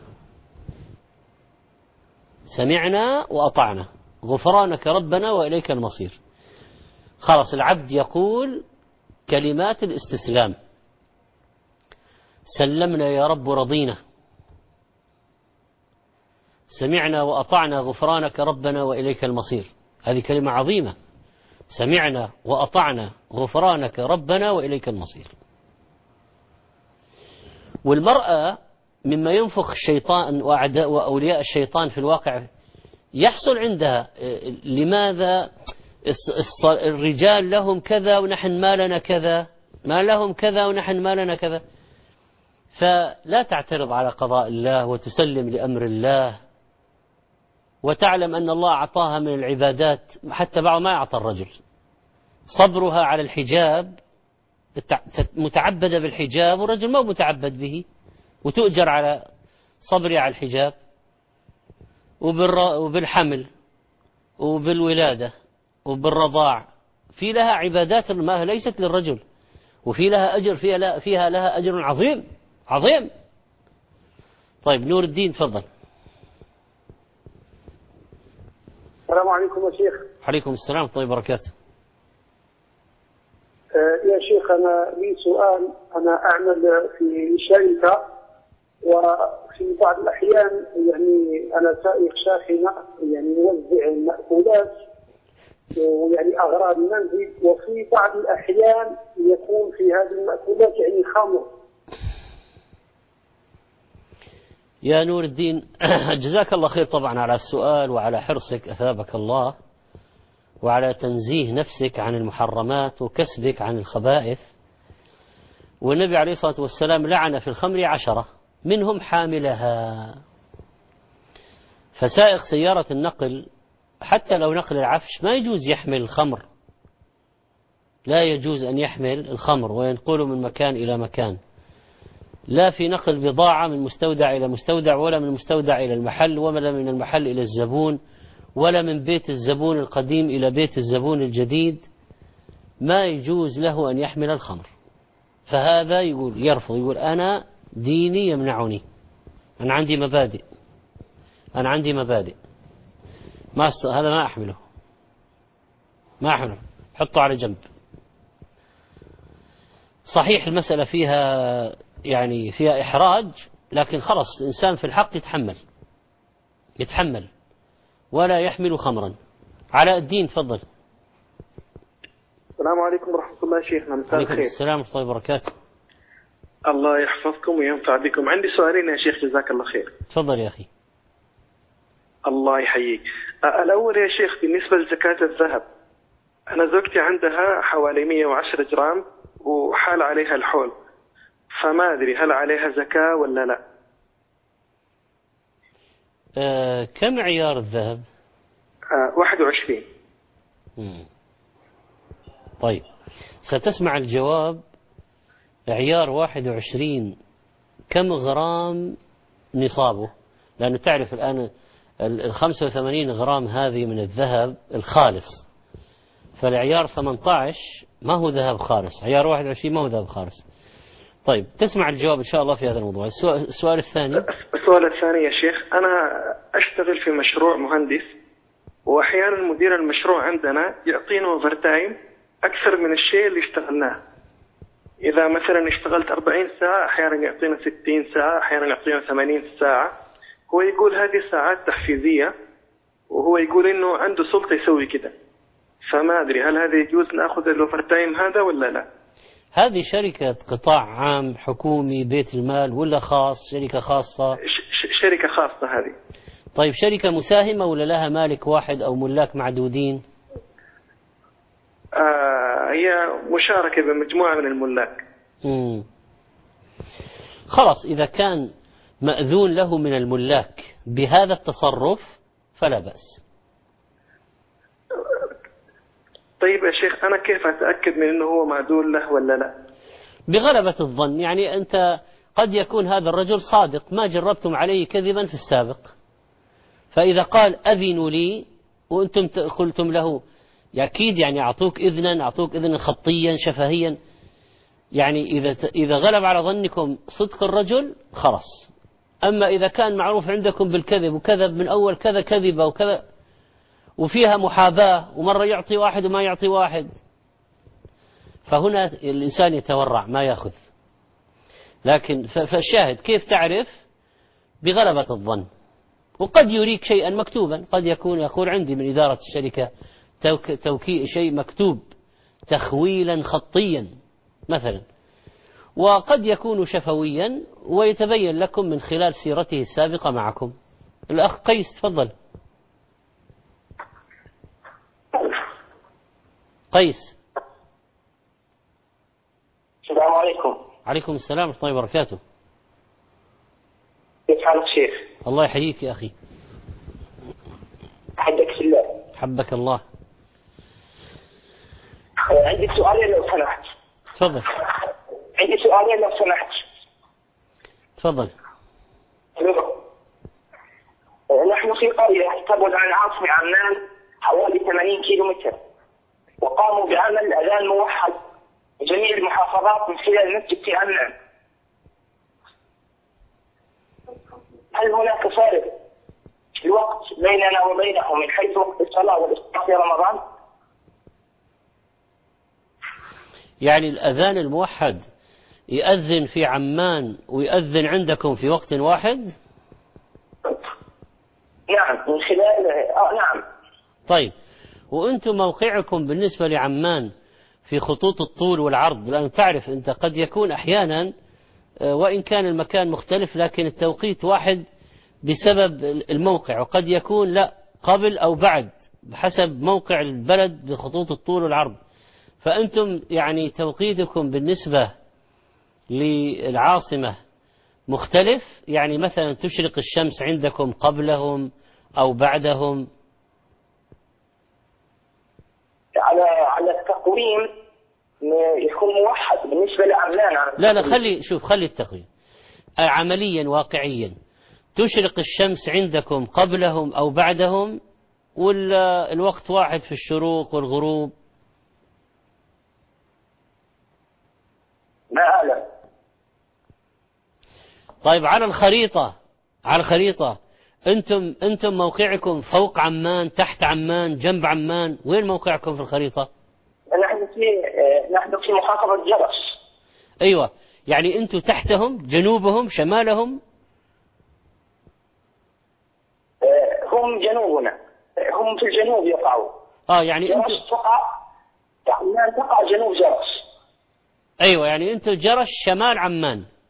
سمعنا وأطعنا غفرانك ربنا وإليك المصير. خلاص العبد يقول كلمات الاستسلام، سلمنا يا رب رضينا، سمعنا وأطعنا غفرانك ربنا وإليك المصير. هذه كلمة عظيمة، سمعنا وأطعنا غفرانك ربنا وإليك المصير. والمرأة مما ينفخ الشيطان وأعداء وأولياء الشيطان في الواقع يحصل عندها، لماذا الرجال لهم كذا ونحن ما لنا كذا، ما لهم كذا ونحن ما لنا كذا. فلا تعترض على قضاء الله وتسلم لأمر الله، وتعلم أن الله أعطاها من العبادات حتى بعض ما يعطى الرجل. صبرها على الحجاب، متعبدة بالحجاب والرجل ما متعبد به، وتؤجر على صبرها على الحجاب وبالحمل وبالولادة وبالرضاع. في لها عبادات ما ليست للرجل، وفي لها أجر، فيها لها أجر عظيم عظيم. طيب نور الدين تفضل.
السلام عليكم يا شيخ.
عليكم السلام ورحمة الله وبركاته.
يا شيخ أنا لي سؤال. أنا أعمل في شركة، وفي بعض الأحيان يعني أنا سائق شاحنة، يعني موزع المأكولات ويعني أغراض المنزل، وفي بعض الأحيان يكون في هذه المأكولات يعني خمر.
يا نور الدين جزاك الله خير طبعا على السؤال وعلى حرصك أثابك الله، وعلى تنزيه نفسك عن المحرمات وكسبك عن الخبائث. والنبي عليه الصلاة والسلام لعن في الخمر 10 منهم حاملها. فسائق سيارة النقل حتى لو نقل العفش ما يجوز يحمل الخمر، لا يجوز أن يحمل الخمر وينقله من مكان إلى مكان، لا في نقل بضاعة من مستودع إلى مستودع، ولا من المستودع إلى المحل، ولا من المحل إلى الزبون، ولا من بيت الزبون القديم إلى بيت الزبون الجديد. ما يجوز له أن يحمل الخمر. فهذا يقول يرفض، يقول أنا ديني يمنعني، أنا عندي مبادئ، أنا عندي مبادئ، هذا ما أحمله، ما أحمله، حطه على جنب. صحيح المسألة فيها يعني فيها إحراج، لكن خلص الإنسان في الحق يتحمل ولا يحمل خمرا. علاء الدين تفضل.
السلام عليكم ورحمة الله شيخنا. مساء الخير.
عليكم السلام ورحمة الله وبركاته.
الله يحفظكم وينفع بكم. عندي سؤالين يا شيخ جزاك الله خير.
تفضل يا أخي.
الله يحييك. الأول يا شيخ بالنسبة لزكاة الذهب، أنا زوجتي عندها حوالي 110 جرام وحال عليها الحول، فما أدري هل عليها زكاة ولا لا.
كم عيار الذهب؟
21.
طيب ستسمع الجواب. عيار 21 كم غرام نصابه؟ لأنه تعرف الآن 85 غرام هذه من الذهب الخالص، فالعيار 18 ما هو ذهب خالص، عيار 21 ما هو ذهب خالص. طيب تسمع الجواب إن شاء الله في هذا الموضوع. السؤال الثاني.
السؤال الثاني يا شيخ، أنا أشتغل في مشروع مهندس، وأحيانا مدير المشروع عندنا يعطينا اوفر تايم أكثر من الشيء اللي اشتغلناه. إذا مثلا اشتغلت 40 ساعة أحيانا يعطينا 60 ساعة، أحيانا يعطينا 80 ساعة. هو يقول هذه ساعات تحفيزية، وهو يقول إنه عنده سلطة يسوي كده، فما أدري هل هذا يجوز نأخذ الأوفر تايم هذا ولا لا؟
هذه شركة قطاع عام حكومي بيت المال ولا خاص؟ شركة خاصة؟
شركة خاصة هذه.
طيب شركة مساهمة ولا لها مالك واحد أو ملاك معدودين؟
هي مشاركة بمجموعة من الملاك.
خلاص إذا كان مأذون له من الملاك بهذا التصرف فلا بأس.
طيب يا شيخ أنا كيف أتأكد من أنه هو مأذون له ولا لا؟
بغلبة الظن، يعني أنت قد يكون هذا الرجل صادق، ما جربتم عليه كذبا في السابق، فإذا قال أذنوا لي وأنتم قلتم له أكيد يعني أعطوك إذنا خطيا شفهيا، يعني إذا غلب على ظنكم صدق الرجل خلاص. أما إذا كان معروف عندكم بالكذب وكذب من أول كذا كذبة وكذا وفيها محاباة ومرة يعطي واحد وما يعطي واحد، فهنا الإنسان يتورع ما يأخذ. لكن فالشاهد كيف تعرف؟ بغلبة الظن. وقد يريك شيئا مكتوبا، قد يقول عندي من إدارة الشركة توكيء شيء مكتوب تخويلا خطيا مثلا، وقد يكون شفويا ويتبين لكم من خلال سيرته السابقة معكم. الأخ قيس تفضل. قيس.
السلام عليكم.
عليكم السلام ورحمة الله وبركاته.
كيف حالك شيخ؟
الله يحييك يا أخي.
أحبك في الله.
حبك الله.
عندي سؤالين لو سمحت.
تفضل.
عندي سؤالين لو سمحت.
تفضل.
نحن في قرية تبعد عن عاصمة عمان حوالي 80 كيلو متر، وقاموا بعمل أذان موحد جميع المحافظات من خلال المسجد في عمان. هل هناك فرق في الوقت بيننا وبينهم من حيث وقت الصلاة والإفطار في رمضان؟
يعني الأذان الموحد يؤذن في عمان ويؤذن عندكم في وقت واحد؟
نعم من خلال نعم.
طيب وأنتم موقعكم بالنسبة لعمان في خطوط الطول والعرض؟ لأن تعرف أنت قد يكون أحيانا وإن كان المكان مختلف لكن التوقيت واحد بسبب الموقع، وقد يكون لا قبل أو بعد بحسب موقع البلد بخطوط الطول والعرض. فأنتم يعني توقيتكم بالنسبة للعاصمة مختلف، يعني مثلا تشرق الشمس عندكم قبلهم أو بعدهم؟
على التقويم يكون موحد بالنسبة لعمان.
لا خلي التقويم عمليا واقعيا، تشرق الشمس عندكم قبلهم أو بعدهم ولا الوقت واحد في الشروق والغروب؟
ما أعلم.
طيب على الخريطة أنتم موقعكم فوق عمان، تحت عمان، جنب عمان؟ وين موقعكم في الخريطة؟
نحن في محافظة جرش.
أيوة، يعني أنتم تحتهم، جنوبهم، شمالهم؟
هم جنوبنا، هم في الجنوب يقعوا.
يعني أنتم
عمان تقع جنوب جرش.
أيوة، يعني أنتم جرش شمال عمان.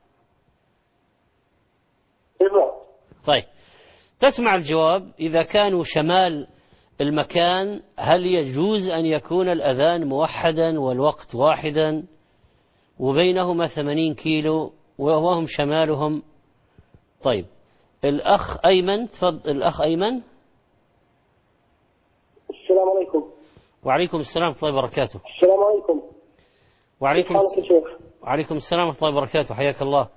طيب تسمع الجواب. إذا كانوا شمال المكان هل يجوز أن يكون الأذان موحدا والوقت واحدا وبينهما 80 كيلو وهم شمالهم؟ طيب الأخ أيمن، تفضل الأخ أيمن.
السلام عليكم.
وعليكم السلام ورحمة الله وبركاته.
السلام عليكم.
وعليكم السلام ورحمة الله وبركاته، حياك الله.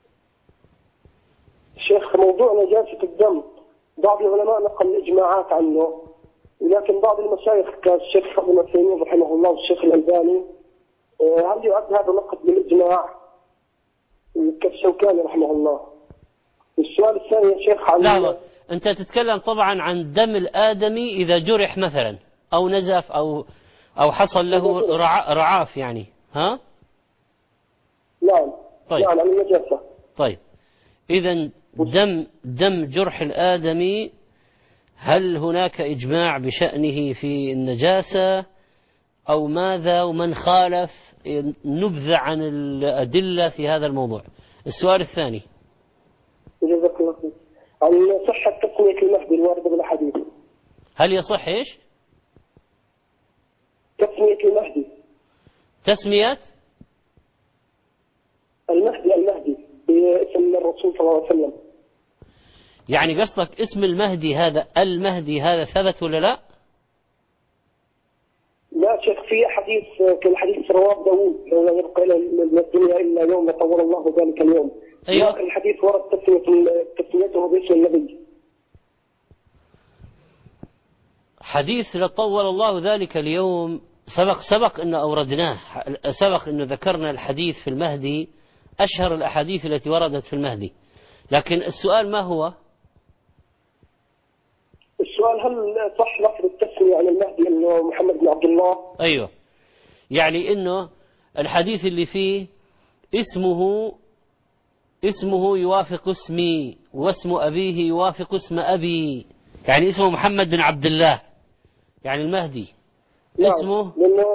شيخ، موضوع نجاسة الدم بعض العلماء نقل الإجماعات عنه، ولكن بعض المشايخ كالشيخ ابن عثيمين رحمه الله والشيخ الألباني هل يعد هذا نقد للإجماع كالشوكاني رحمه الله؟ السؤال الثاني يا شيخ عن
لا، أنت تتكلم طبعا عن دم الآدمي إذا جرح مثلا أو نزف أو حصل له رعاف يعني، ها؟
نعم.
طيب.
نعم، عن النجاسة.
طيب إذا دم جرح الآدمي هل هناك إجماع بشأنه في النجاسة أو ماذا؟ ومن خالف نبذة عن الأدلة في هذا الموضوع. السؤال الثاني.
جزاك الله خير. عن صحة تسمية المهدي الواردة بالأحاديث.
هل يصح إيش؟
تسمية المهدي.
تسمية
المهدي باسم الرسول صلى الله عليه وسلم.
يعني قصدك اسم المهدي هذا ثبت ولا لا؟
لا شيخ، في حديث كالحديث رواه داوود لا يبقى من الدنيا إلا يوم طول الله ذلك اليوم.
أيوة.
لكن الحديث ورد تسميته باسم النبي.
حديث لطول الله ذلك اليوم سبق أن أوردناه، سبق أن ذكرنا الحديث في المهدي، أشهر الأحاديث التي وردت في المهدي. لكن السؤال ما هو؟
السؤال هل صح لفظ التسمية عن المهدي أنه محمد بن عبد الله؟
أيوة، يعني أنه الحديث اللي فيه اسمه يوافق اسمي واسم أبيه يوافق اسم أبي، يعني اسمه محمد بن عبد الله، يعني المهدي اسمه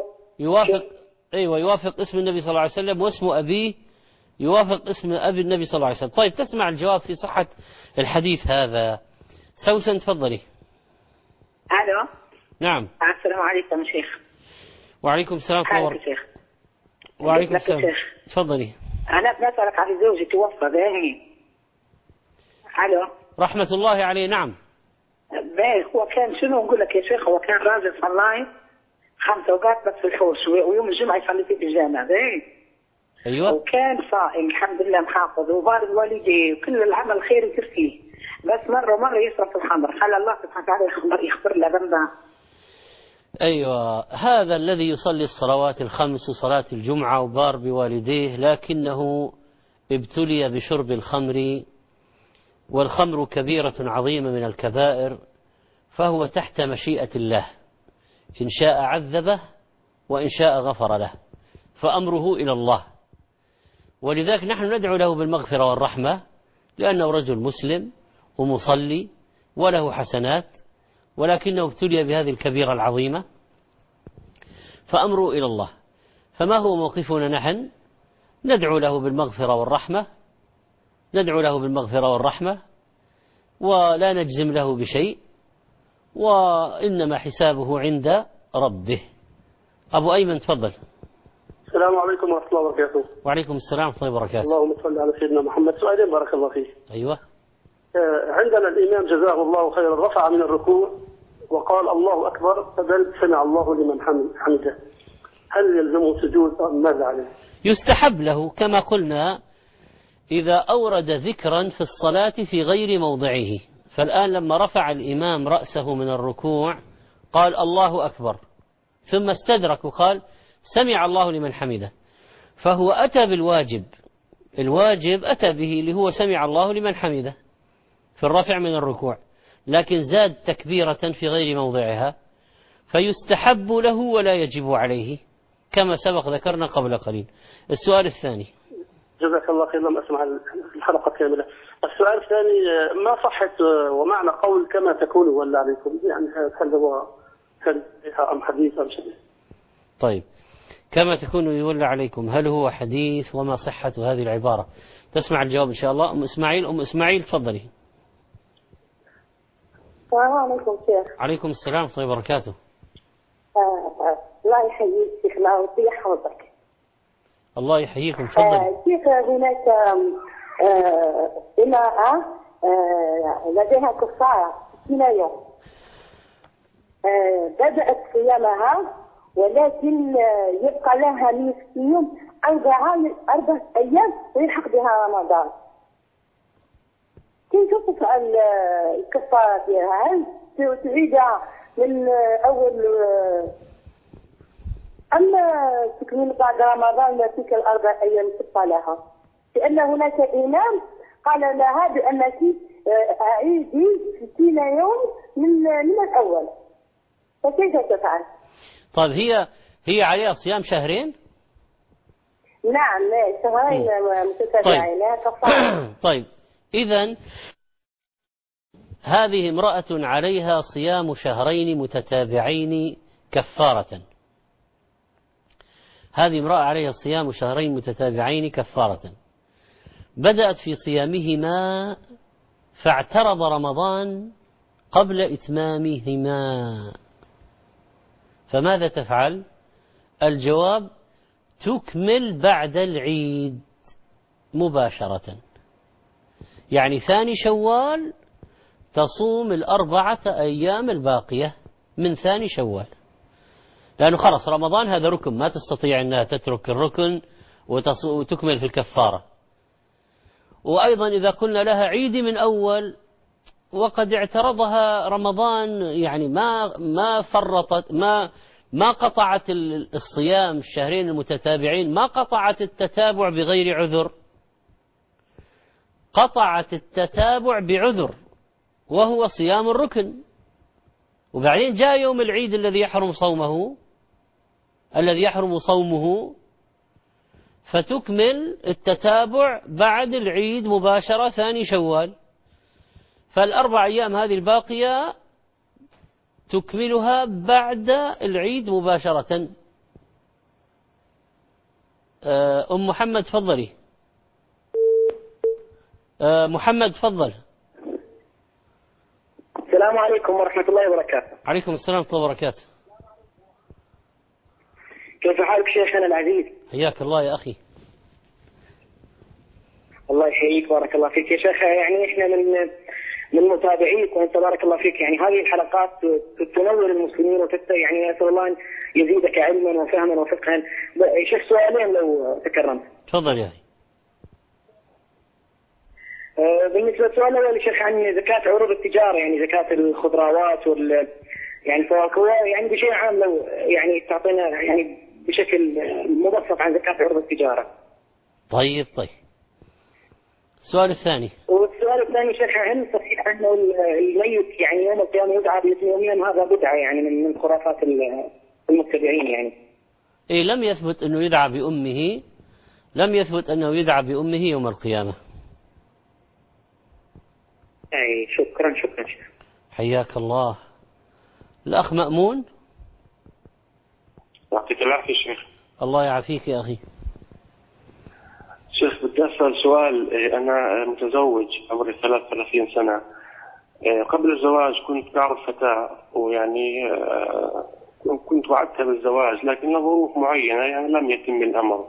يوافق اسم النبي صلى الله عليه وسلم، واسم أبيه يوافق اسم أبي النبي صلى الله عليه وسلم. طيب تسمع الجواب في صحة الحديث هذا. سوسن تفضلي.
الو.
نعم.
السلام عليكم شيخ.
وعليكم السلام ورحمة الله وبركاته. وعليكم السلام. تفضلي.
انا بسألك عن زوجي توفى باهي. الو.
رحمة الله عليه. نعم.
باهي هو كان شنو نقول لك يا شيخ، هو كان راجل صلاي 5 اوقات بس في الحوش، ويوم الجمعة يصلي في الجامع باهي.
ايوه.
وكان صائم الحمد لله محافظ وبار الوالدين وكل العمل الخير يصير فيه، بس مرة يصرف الخمر، خلى الله سبحانه وتعالى يغفر له ذنبه.
أيوة، هذا الذي يصلي الصلوات الخمس وصلاة الجمعة وبار بوالديه، لكنه ابتلي بشرب الخمر، والخمر كبيرة عظيمة من الكبائر، فهو تحت مشيئة الله، إن شاء عذبه وإن شاء غفر له، فأمره إلى الله. ولذلك نحن ندعو له بالمغفرة والرحمة، لأنه رجل مسلم ومصلي وله حسنات، ولكنه ابتلي بهذه الكبيرة العظيمة، فأمره إلى الله. فما هو موقفنا نحن؟ ندعو له بالمغفرة والرحمة، ولا نجزم له بشيء، وإنما حسابه عند ربه. أبو أيمن تفضل.
السلام عليكم ورحمة الله وبركاته.
وعليكم السلام ورحمة الله وبركاته.
اللهم صل على سيدنا محمد. سؤالين بارك الله فيه.
أيوة.
عندنا الإمام جزاه الله خيرا رفع من الركوع وقال الله أكبر، فبل سمع الله لمن حمده، هل يلزمه سجود أم ماذا عليه؟
يستحب له كما قلنا إذا أورد ذكرا في الصلاة في غير موضعه. فالآن لما رفع الإمام رأسه من الركوع قال الله أكبر، ثم استدرك وقال سمع الله لمن حمده، فهو أتى بالواجب، الواجب أتى به اللي هو سمع الله لمن حمده في الرفع من الركوع، لكن زاد تكبيرة في غير موضعها، فيستحب له ولا يجب عليه كما سبق ذكرنا قبل قليل. السؤال الثاني.
جزاك الله خير، لم أسمع الحلقة كاملة. السؤال الثاني، ما صحة ومعنى قول كما تكون ولا عليكم، يعني هل هو أم حديث أم شيء؟
طيب، كما تكون يولى عليكم، هل هو حديث وما صحة هذه العبارة؟ تسمع الجواب إن شاء الله. أم إسماعيل تفضلي.
السلام عليكم شيخ.
عليكم السلام ورحمة الله وبركاته.
الله يحييك شيخ الله ويحفظك.
الله يحييكم. تفضل.
شيخ هناك امرأة لديها كفارة 60 يوم، بدأت صيامها ولكن يبقى لها من الصيام 4 أيام ويلحق بها رمضان. كيف تفعل الكفارة فيها؟ هل تعيدها من أول أما تكمل بعد رمضان تلك 4 أيام تبقى لها؟ لأن هناك إمام قال لها بأنك أعيدي 60 يوم من الأول، فكيف تفعل؟
طيب هي عليها صيام شهرين؟
نعم شهرين متتابعين.
طيب إذن هذه امرأة عليها صيام شهرين متتابعين كفارة. هذه امرأة عليها صيام شهرين متتابعين كفارة، بدأت في صيامهما فاعترض رمضان قبل إتمامهما، فماذا تفعل؟ الجواب تكمل بعد العيد مباشرة، يعني ثاني شوال تصوم 4 أيام الباقية من ثاني شوال، لأنه خلص رمضان هذا ركن، ما تستطيع أنها تترك الركن وتكمل في الكفارة. وأيضا إذا قلنا لها عيدي من أول وقد اعترضها رمضان، يعني ما فرطت، ما قطعت الصيام الشهرين المتتابعين، ما قطعت التتابع بغير عذر، قطعت التتابع بعذر وهو صيام الركن، وبعدين جاء يوم العيد الذي يحرم صومه فتكمل التتابع بعد العيد مباشرة ثاني شوال، فال4 أيام هذه الباقية تكملها بعد العيد مباشرة. أم محمد تفضلي. محمد تفضل.
السلام عليكم ورحمة الله وبركاته.
عليكم السلام ورحمة الله وبركاته.
كيف حالك شيخنا العزيز؟
حياك الله يا أخي.
الله يحييك بارك الله فيك يا شيخ. يعني إحنا من متابعيك وأنت بارك الله فيك، يعني هذه الحلقات تنور المسلمين يعني أسأل الله أن يزيدك علما وفهما وفقها. شيخ سؤالين لو تكرمت.
تفضل يا أخي.
بالنسبة للسؤال الأول شيخ عن زكاة عروض التجارة، يعني زكاة الخضروات يعني الفواكه، يعني بشيء عام لو يعني تعطينا يعني بشكل مبسط عن زكاة عروض التجارة.
طيب. السؤال الثاني.
والسؤال الثاني شيخ، هل صحيح أنه الميت يعني يوم القيامة يدعى باسم يوميا؟ هذا بدعة يعني من خرافات المتبعين يعني.
إيه، لم يثبت أنه يدعى بأمه، لم يثبت أنه يدعى بأمه يوم القيامة.
أي شكرا شيخ.
حياك الله. الأخ مأمون.
يعطيك العافية شيخ.
الله يعافيك يا أخي.
شيخ بدي أسأل سؤال. أنا متزوج عمري 33 سنة. قبل الزواج كنت أعرف فتاة، ويعني كنت وعدتها بالزواج، لكن لظروف معينة يعني لم يتم الأمر.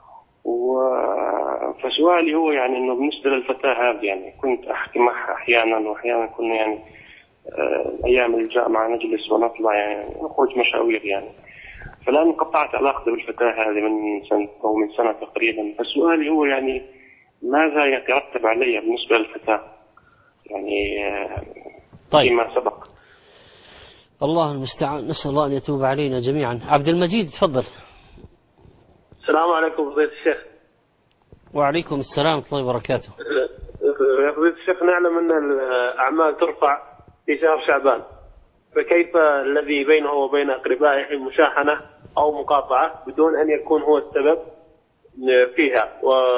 فسؤالي هو يعني إنه بالنسبة للفتاة هذه، يعني كنت أحكي معها أحيانا، وأحيانا كنا يعني أيام الجامعة نجلس ونطلع يعني نخرج مشاوير يعني. فالآن قطعت علاقتي بالفتاة هذه من سنة تقريبا. فسؤالي هو يعني ماذا يترتب علي بالنسبة للفتاة يعني فيما سبق؟
الله المستعان، نسأل الله أن يتوب علينا جميعا. عبد المجيد تفضل.
السلام عليكم فضيلة الشيخ.
وعليكم السلام ورحمة الله وبركاته.
يا فضيلة الشيخ، نعلم أن الأعمال ترفع في شهر شعبان، فكيف الذي بينه وبين أقربائه مشاحنة أو مقاطعة بدون أن يكون هو السبب فيها،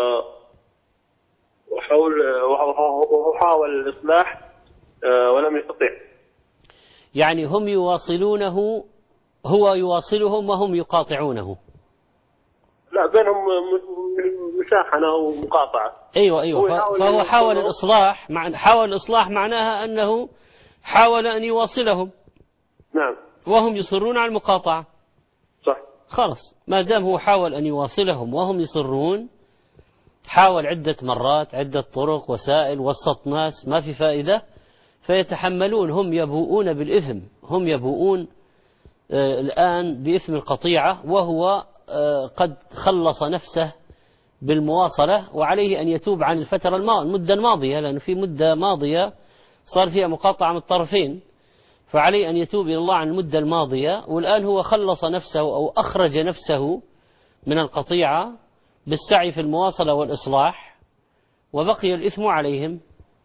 وحاول الإصلاح ولم يستطيع؟
يعني هم يواصلونه، هو يواصلهم وهم يقاطعونه.
لا، بينهم مشاحنة ومقاطعة.
أيوة. فهو حاول الإصلاح. حاول الإصلاح معناها أنه حاول أن يواصلهم.
نعم.
وهم يصرون على المقاطعة.
صح.
خلاص، ما دام هو حاول أن يواصلهم وهم يصرون، حاول عدة مرات، عدة طرق، وسائل، وسط ناس، ما في فائدة، فيتحملون. هم يبوؤون بالإثم، هم يبوؤون الآن بإثم القطيعة، وهو قد خلص نفسه بالمواصلة، وعليه أن يتوب عن المدة الماضية، لأنه في مدة ماضية صار فيها مقاطعة من الطرفين، فعليه أن يتوب إلى الله عن المدة الماضية. والآن هو خلص نفسه أو أخرج نفسه من القطيعة بالسعي في المواصلة والإصلاح، وبقي الإثم عليهم.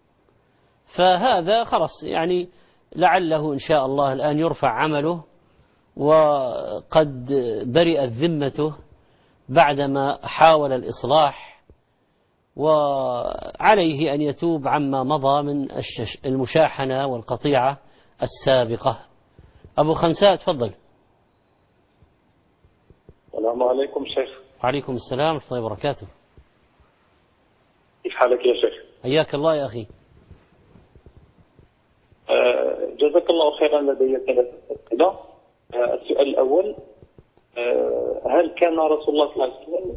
فهذا خلص، يعني لعله إن شاء الله الآن يرفع عمله، وقد برئت ذمته بعدما حاول الإصلاح، وعليه أن يتوب عما مضى من المشاحنة والقطيعة السابقة. أبو خنساء تفضل.
السلام عليكم شيخ.
وعليكم السلام ورحمة الله وبركاته.
كيف حالك يا شيخ؟
حياك الله يا أخي.
جزاك الله خيرا. لدي 3 أسئلة. السؤال الأول، هل كان رسول الله صلى الله عليه وسلم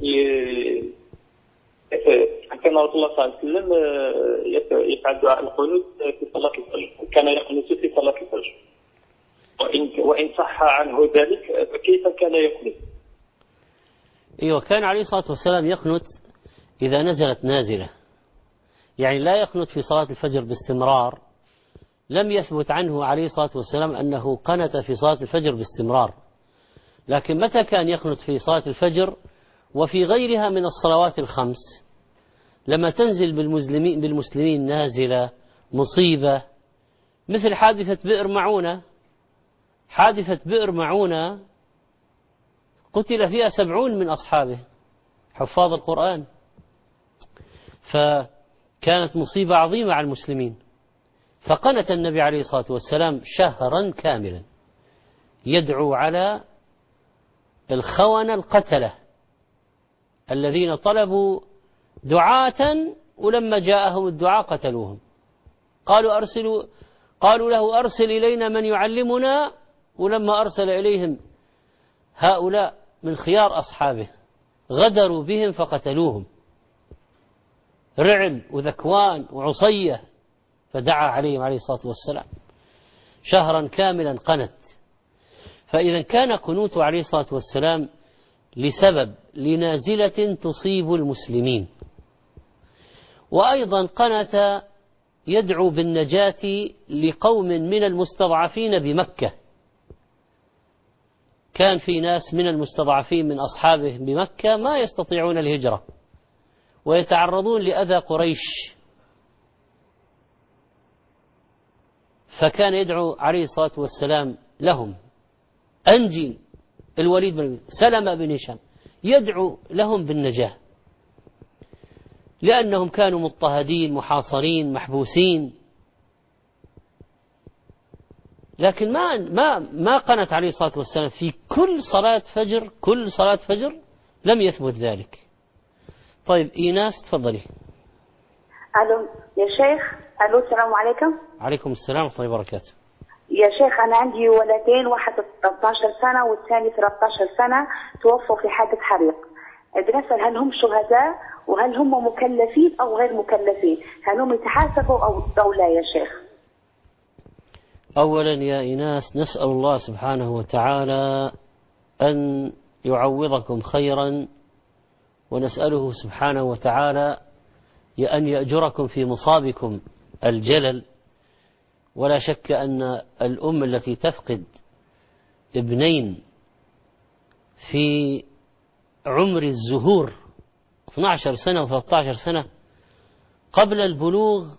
يفعل دعاء القنوت في صلاة الفجر؟ كان يقنت في صلاة الفجر، وإن صح عنه ذلك فكيف كان يقنت؟
أيوة، كان عليه الصلاة والسلام يقنت إذا نزلت نازلة، يعني لا يقنت في صلاة الفجر باستمرار. لم يثبت عنه عليه الصلاة والسلام أنه قنت في صلاة الفجر باستمرار، لكن متى كان يقنت في صلاة الفجر وفي غيرها من الصلوات الخمس، لما تنزل بالمسلمين نازلة مصيبة، مثل حادثة بئر معونة. حادثة بئر معونة قتل فيها 70 من أصحابه حفاظ القرآن، فكانت مصيبة عظيمة على المسلمين. فقنت النبي عليه الصلاة والسلام شهرا كاملا يدعو على الخونة القتلة الذين طلبوا دعاة، ولما جاءهم الدعاء قتلوهم. قالوا له أرسل إلينا من يعلمنا، ولما أرسل إليهم هؤلاء من خيار أصحابه غدروا بهم فقتلوهم، رعل وذكوان وعصية، فدعا عليهم عليه الصلاة والسلام شهرا كاملا قنت. فإذا كان قنوته عليه الصلاة والسلام لسبب لنازلة تصيب المسلمين، وأيضا قنت يدعو بالنجاة لقوم من المستضعفين بمكة. كان في ناس من المستضعفين من أصحابه بمكة ما يستطيعون الهجرة ويتعرضون لأذى قريش، فكان يدعو عليه الصلاة والسلام لهم. أنجي الوليد بن سلمة بن هشام، يدعو لهم بالنجاة، لأنهم كانوا مضطهدين محاصرين محبوسين. لكن ما قنت عليه الصلاة والسلام في كل صلاة فجر لم يثبت ذلك. طيب إيناس تفضلي.
ألو يا شيخ. ألو السلام عليكم.
عليكم السلام ورحمة الله وبركاته.
يا شيخ أنا عندي ولدين، واحد 13 سنة والثاني 13 سنة، توفوا في حادث حريق. بنسأل هل هم شهداء، وهل هم مكلفين أو غير مكلفين؟ هل هم يتحاسبوا أو لا يا شيخ؟
أولا يا إيناس نسأل الله سبحانه وتعالى أن يعوضكم خيرا، ونسأله سبحانه وتعالى أن يأجركم في مصابكم الجلل. ولا شك أن الأم التي تفقد ابنين في عمر الزهور 12 سنة و13 سنة قبل البلوغ،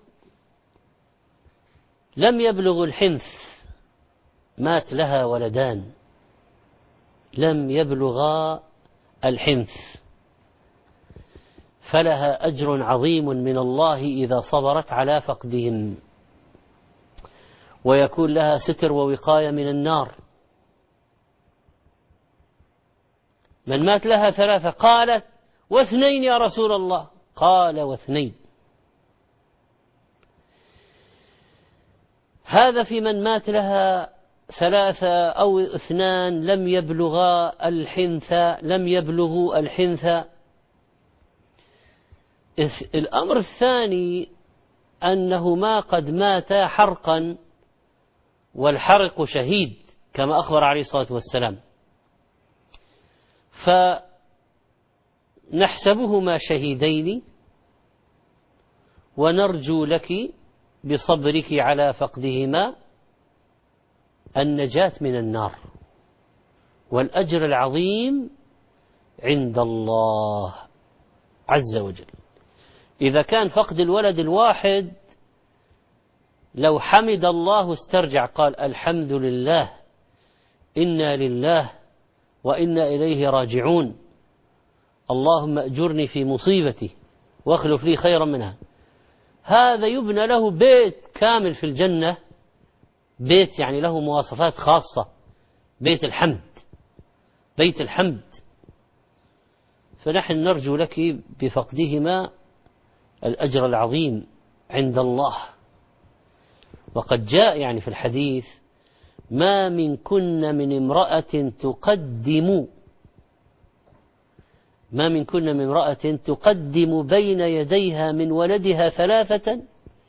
لم يبلغ الحنث، مات لها ولدان لم يبلغا الحنث، فلها أجر عظيم من الله إذا صبرت على فقدهم، ويكون لها ستر ووقاية من النار. من مات لها 3 قالت 2 يا رسول الله، قال 2. هذا في من مات لها 3 أو 2 لم يبلغوا الحنث. الأمر الثاني أنهما قد ماتا حرقا، والحرق شهيد كما أخبر عليه الصلاة والسلام، فنحسبهما شهيدين، ونرجو لك بصبرك على فقدهما النجاة من النار والأجر العظيم عند الله عز وجل. إذا كان فقد الولد الواحد لو حمد الله استرجع، قال الحمد لله إنا لله وإنا إليه راجعون، اللهم أجرني في مصيبتي واخلف لي خيرا منها، هذا يبنى له بيت كامل في الجنة، بيت يعني له مواصفات خاصة، بيت الحمد، بيت الحمد. فنحن نرجو لك بفقدهما الأجر العظيم عند الله. وقد جاء يعني في الحديث ما منكن من امرأة تقدم بين يديها من ولدها 3.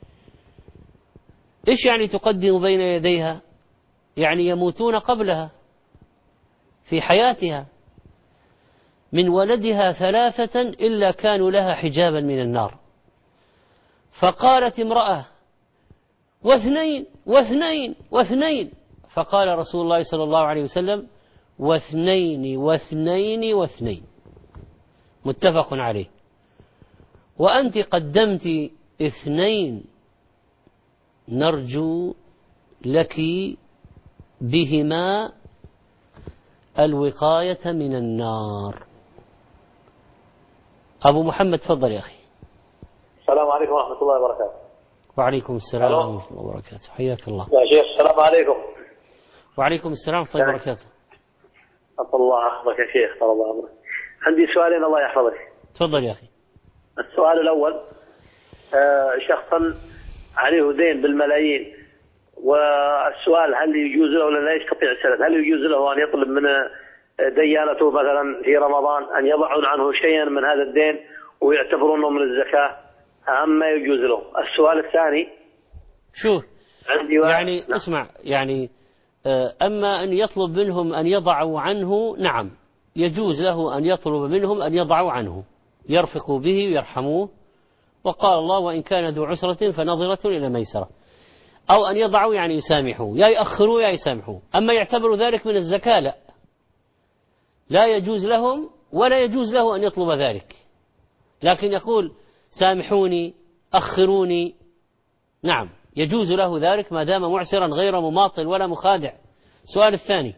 إيش يعني تقدم بين يديها؟ يعني يموتون قبلها في حياتها، من ولدها 3 إلا كانوا لها حجابا من النار. فقالت امرأة 2 فقال رسول الله صلى الله عليه وسلم 2 متفق عليه. وأنت قدمت 2 نرجو لك بهما الوقاية من النار. أبو محمد تفضل يا أخي.
السلام عليكم ورحمة الله وبركاته.
وعليكم السلام ورحمة الله وبركاته. حياك الله
يا شيخ. السلام عليكم.
وعليكم السلام ورحمة الله وبركاته.
الله يحفظك يا شيخ. طال الله عمرك. عندي سؤالين الله يحفظك.
تفضل يا أخي.
السؤال الأول، شخصا عليه دين بالملايين، والسؤال هل يجوز له ولا لا يستطيع السداد؟ هل يجوز له أن يطلب من ديانته مثلا في رمضان أن يضعون عنه شيئا من هذا الدين ويعتبرونه من الزكاة أم ما يجوز له؟ السؤال الثاني،
شوف يعني اسمع، يعني أما أن يطلب منهم أن يضعوا عنه، نعم يجوز له أن يطلب منهم أن يضعوا عنه، يرفقوا به ويرحموه، وقال الله وإن كان ذو عسرة فنظرة إلى ميسرة. أو أن يضعوا يعني يسامحوا، يا يأخروا يا يسامحوا. أما يعتبروا ذلك من الزكاة لا يجوز لهم ولا يجوز له أن يطلب ذلك، لكن يقول سامحوني أخروني، نعم يجوز له ذلك ما دام معسرا غير مماطل ولا مخادع. السؤال الثاني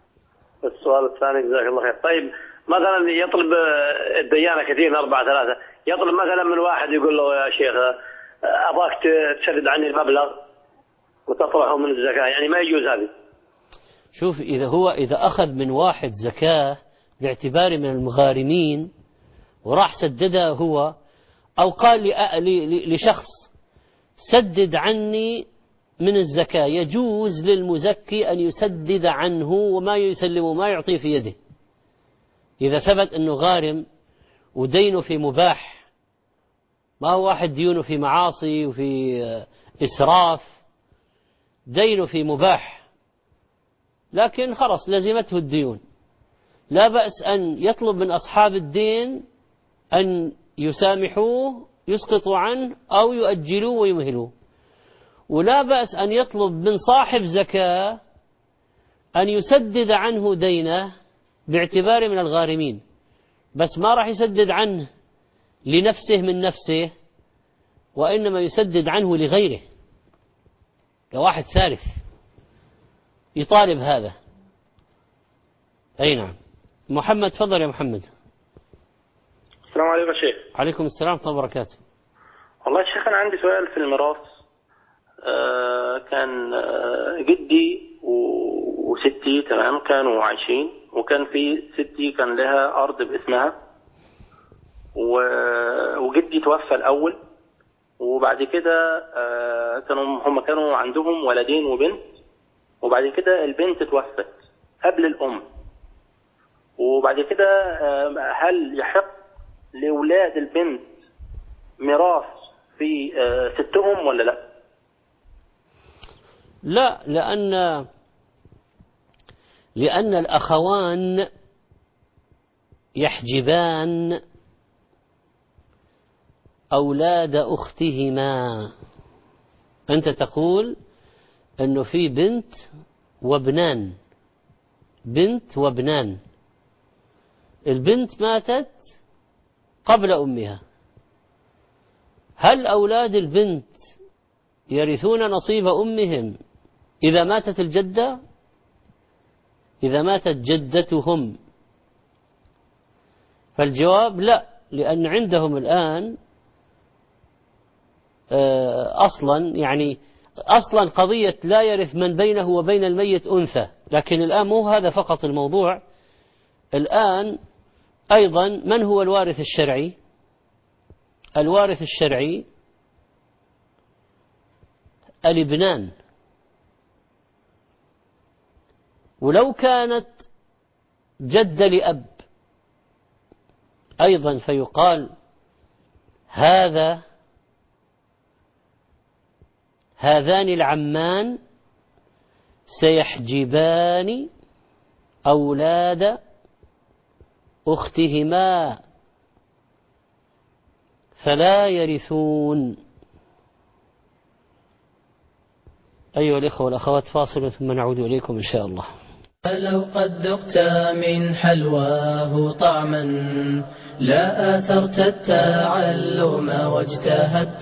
جزاك الله خير. طيب مثلا يطلب الديانة كثير 4-3، يطلب مثلا من واحد يقول له يا شيخ أبغاك تسدد عني المبلغ وتطرحه من الزكاة، يعني ما يجوز هذه.
شوف إذا أخذ من واحد زكاة باعتباره من المغارمين وراح سددها هو، أو قال لشخص سدد عني من الزكاة، يجوز للمزكي أن يسدد عنه وما يسلمه ما يعطيه في يده. إذا ثبت أنه غارم ودينه في مباح، ما هو واحد دينه في معاصي وفي إسراف، دينه في مباح لكن خلص لزمته الديون، لا بأس أن يطلب من أصحاب الدين أن يسامحوه يسقطوا عنه أو يؤجلوه ويمهلوه، ولا بأس أن يطلب من صاحب زكاة أن يسدد عنه دينه باعتباره من الغارمين، بس ما راح يسدد عنه لنفسه من نفسه، وإنما يسدد عنه لغيره، لواحد ثالث يطالب هذا. أي نعم. محمد تفضل يا محمد.
السلام عليكم يا شيخ.
عليكم السلام ورحمة الله وبركاته.
والله يا شيخ أنا عندي سؤال في الميراث. كان جدي وستي تمام كانوا عايشين، وكان في ستي كان لها أرض باسمها، وجدي توفى الأول وبعد كده هم كانوا عندهم ولدين وبنت، وبعد كده البنت توفت قبل الأم، وبعد كده هل يحق لأولاد البنت ميراث في ستهم ولا لا؟
لا، لأن الأخوان يحجبان أولاد أختهما. أنت تقول أنه في بنت وابنان، البنت ماتت قبل أمها، هل أولاد البنت يرثون نصيب أمهم إذا ماتت الجدة؟ إذا ماتت جدتهم؟ فالجواب لا، لأن عندهم الآن أصلا قضية لا يرث من بينه وبين الميت أنثى، لكن الآن مو هذا فقط الموضوع، الآن أيضا من هو الوارث الشرعي؟ الوارث الشرعي الابنان، ولو كانت جدة لأب أيضا فيقال هذان العمان سيحجبان أولاد أختهما فلا يرثون. أيها الإخوة والأخوات، فاصل ثم نعود إليكم إن شاء الله.
لو قد ذقت من حلواه طعما لا آثرت التعلم واجتهدت.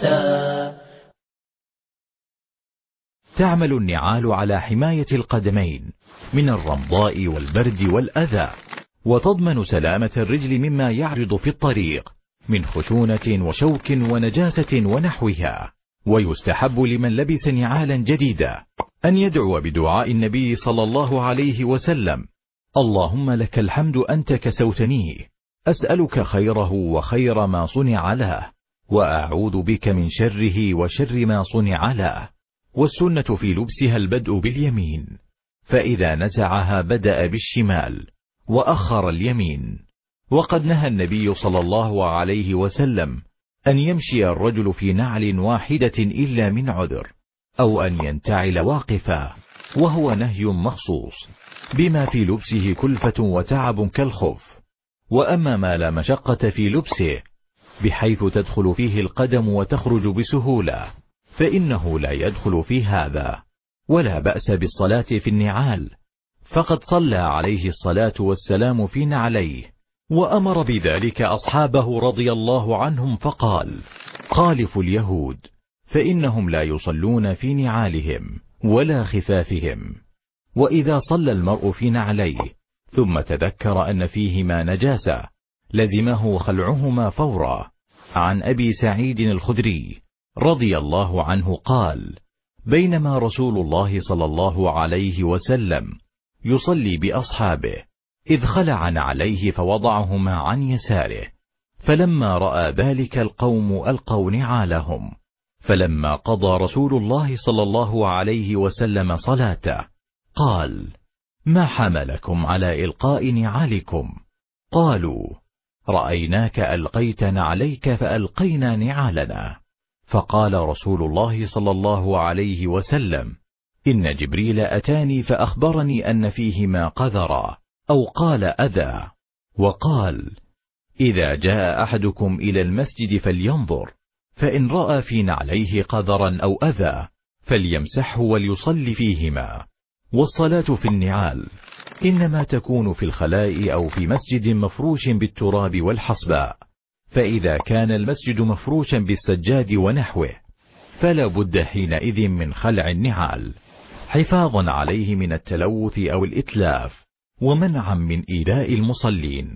تعمل النعال على حماية القدمين من الرمضاء والبرد والأذى، وتضمن سلامة الرجل مما يعرض في الطريق من خشونة وشوك ونجاسة ونحوها. ويستحب لمن لبس نعالا جديدة أن يدعو بدعاء النبي صلى الله عليه وسلم: اللهم لك الحمد أنت كسوتنيه، أسألك خيره وخير ما صنع له، وأعوذ بك من شره وشر ما صنع له. والسنة في لبسها البدء باليمين، فإذا نزعها بدأ بالشمال وأخر اليمين. وقد نهى النبي صلى الله عليه وسلم أن يمشي الرجل في نعل واحدة إلا من عذر، أو أن ينتعل واقفا، وهو نهي مخصوص بما في لبسه كلفة وتعب كالخف. وأما ما لا مشقة في لبسه بحيث تدخل فيه القدم وتخرج بسهولة فإنه لا يدخل في هذا. ولا بأس بالصلاة في النعال، فقد صلى عليه الصلاة والسلام في نعليه، وأمر بذلك أصحابه رضي الله عنهم فقال: خالفوا اليهود فإنهم لا يصلون في نعالهم ولا خفافهم. وإذا صلى المرء في نعليه ثم تذكر أن فيهما نجاسة لزمه خلعهما فورا. عن أبي سعيد الخدري رضي الله عنه قال: بينما رسول الله صلى الله عليه وسلم يصلي بأصحابه إذ خلع نعليه فوضعهما عن يساره، فلما رأى ذلك القوم ألقوا نعالهم. فلما قضى رسول الله صلى الله عليه وسلم صلاته قال: ما حملكم على إلقاء نعالكم؟ قالوا: رأيناك ألقيت نعليك فألقينا نعالنا. فقال رسول الله صلى الله عليه وسلم: إن جبريل أتاني فأخبرني أن فيهما قذرا، أو قال أذى، وقال: إذا جاء أحدكم إلى المسجد فلينظر، فإن رأى في نعليه قذرا أو أذى فليمسحه وليصلي فيهما. والصلاة في النعال إنما تكون في الخلاء أو في مسجد مفروش بالتراب والحصباء، فإذا كان المسجد مفروشا بالسجاد ونحوه فلا بد حينئذ من خلع النعال، حفاظا عليه من التلوث أو الإتلاف، ومنعا من إيذاء المصلين.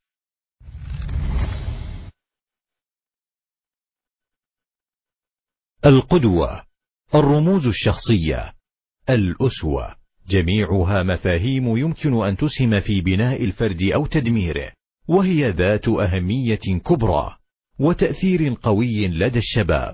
القدوة، الرموز الشخصية، الأسوة، جميعها مفاهيم يمكن أن تسهم في بناء الفرد أو تدميره، وهي ذات أهمية كبرى وتأثير قوي لدى الشباب،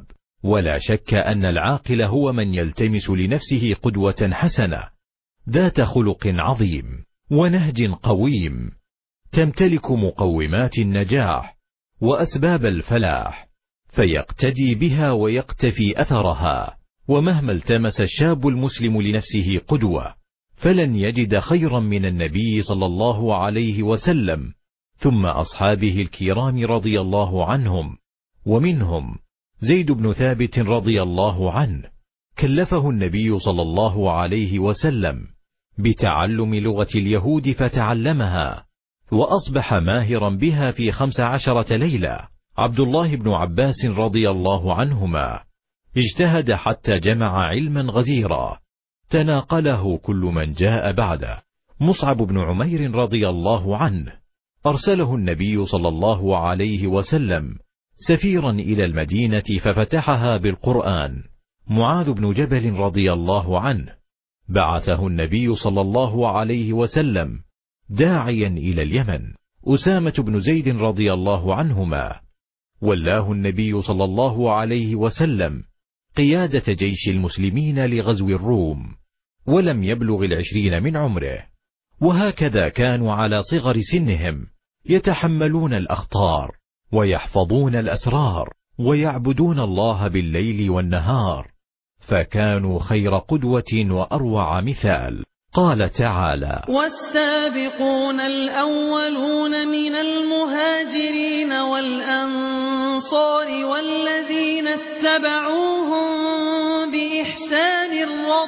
ولا شك أن العاقل هو من يلتمس لنفسه قدوة حسنة ذات خلق عظيم ونهج قويم تمتلك مقومات النجاح وأسباب الفلاح، فيقتدي بها ويقتفي أثرها. ومهما التمس الشاب المسلم لنفسه قدوة فلن يجد خيرا من النبي صلى الله عليه وسلم، ثم أصحابه الكرام رضي الله عنهم، ومنهم زيد بن ثابت رضي الله عنه، كلفه النبي صلى الله عليه وسلم بتعلم لغة اليهود فتعلمها، وأصبح ماهرا بها في 15 ليلة. عبد الله بن عباس رضي الله عنهما اجتهد حتى جمع علما غزيرا تناقله كل من جاء بعده. مصعب بن عمير رضي الله عنه أرسله النبي صلى الله عليه وسلم سفيرا إلى المدينة ففتحها بالقرآن. معاذ بن جبل رضي الله عنه بعثه النبي صلى الله عليه وسلم داعيا إلى اليمن. أسامة بن زيد رضي الله عنهما ولاه النبي صلى الله عليه وسلم قيادة جيش المسلمين لغزو الروم، ولم يبلغ 20 من عمره. وهكذا كانوا على صغر سنهم يتحملون الأخطار ويحفظون الأسرار ويعبدون الله بالليل والنهار، فكانوا خير قدوة وأروع مثال. قال تعالى:
والسابقون الأولون من المهاجرين والأنصار والذين اتبعوهم بإحسان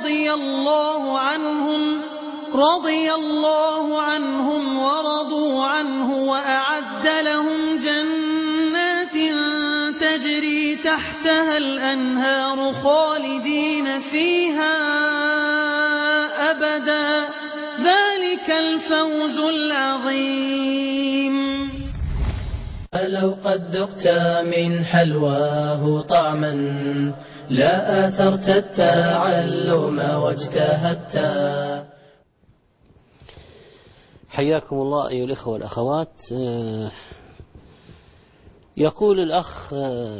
رضي الله عنهم ورضوا عنه وأعد لهم جنات تجري تحتها الأنهار خالدين فيها أبدا، ذلك الفوز العظيم.
لو قد ذقت من حلواه طعما لا آثرت التعلم واجتهدت.
حياكم الله أيها الإخوة والأخوات. يقول الأخ: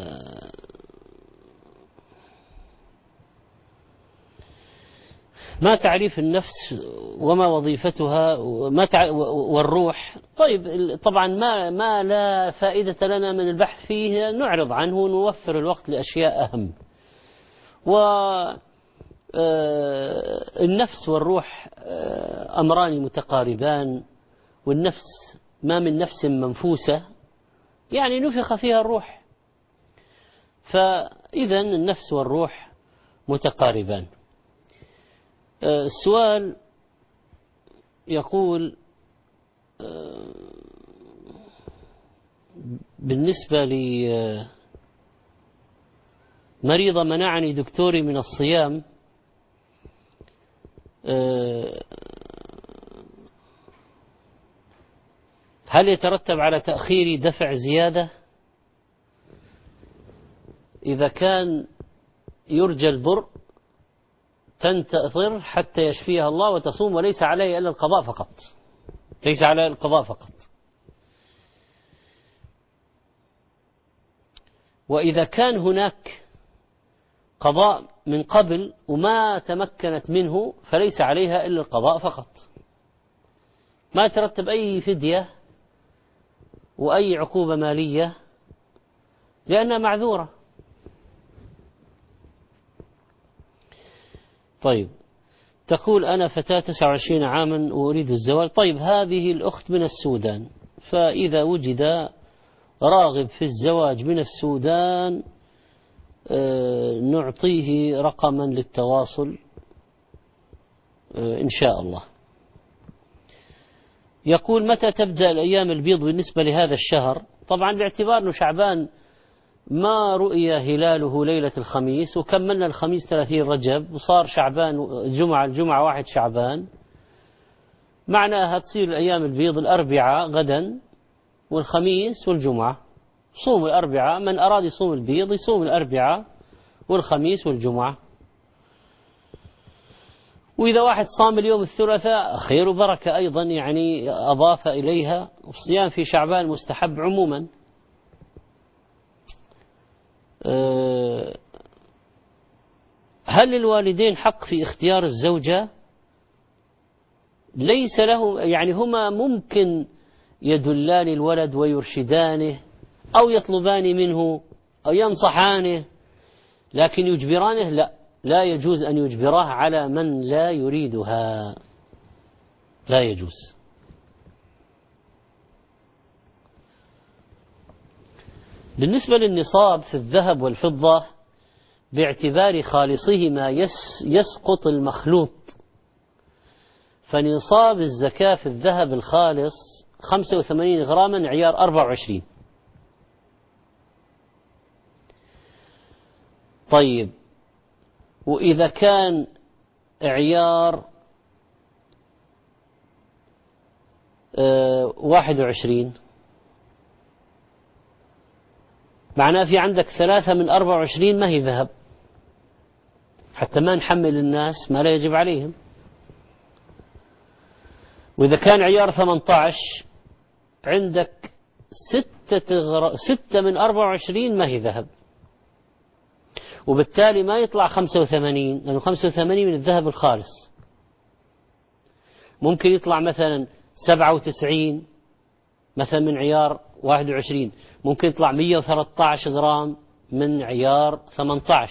ما تعريف النفس وما وظيفتها والروح؟ طيب، طبعا ما لا فائدة لنا من البحث فيه نعرض عنه ونوفر الوقت لأشياء أهم. والنفس والروح أمران متقاربان، والنفس ما من نفس منفوسة يعني نفخ فيها الروح، فإذا النفس والروح متقاربان. السؤال يقول: بالنسبة لي مريضة منعني دكتوري من الصيام، هل يترتب على تأخيري دفع زيادة؟ إذا كان يرجى البر تنتظر حتى يشفيها الله وتصوم، وليس عليه إلا القضاء فقط، ليس على القضاء فقط. وإذا كان هناك قضاء من قبل وما تمكنت منه فليس عليها إلا القضاء فقط، ما ترتب أي فدية وأي عقوبة مالية لأنها معذورة. طيب، تقول: أنا فتاة 29 عاما وأريد الزواج. طيب، هذه الأخت من السودان، فإذا وجد راغب في الزواج من السودان نعطيه رقما للتواصل إن شاء الله. يقول: متى تبدأ الأيام البيض بالنسبة لهذا الشهر؟ طبعا باعتبار أنه شعبان ما رؤي هلاله ليلة الخميس، وكملنا الخميس 30 رجب، وصار شعبان الجمعة 1 شعبان، معناها تصير الأيام البيض الأربعاء غدا والخميس والجمعة. صوم الأربعاء، من أراد يصوم البيض يصوم الأربعاء والخميس والجمعة. وإذا واحد صام اليوم الثلاثاء خير وبركة أيضا، يعني أضاف إليها. الصيام في شعبان مستحب عموما. هل للوالدين حق في اختيار الزوجة؟ ليس له، يعني هما ممكن يدلان الولد ويرشدانه أو يطلبان منه أو ينصحانه، لكن يجبرانه لا، لا يجوز أن يجبراه على من لا يريدها، لا يجوز. بالنسبة للنصاب في الذهب والفضة باعتبار خالصهما يسقط المخلوط، فنصاب الزكاة في الذهب الخالص 85 غراما عيار 24. طيب، وإذا كان عيار 21 معناه في عندك 3 من 24 ما هي ذهب، حتى ما نحمل الناس ما لا يجب عليهم. وإذا كان عيار 18 عندك 6 من 24 ما هي ذهب، وبالتالي ما يطلع 85، لأنه 85 من الذهب الخالص. ممكن يطلع مثلا 97 مثلا من عيار 21، ممكن يطلع 113 غرام من عيار 18.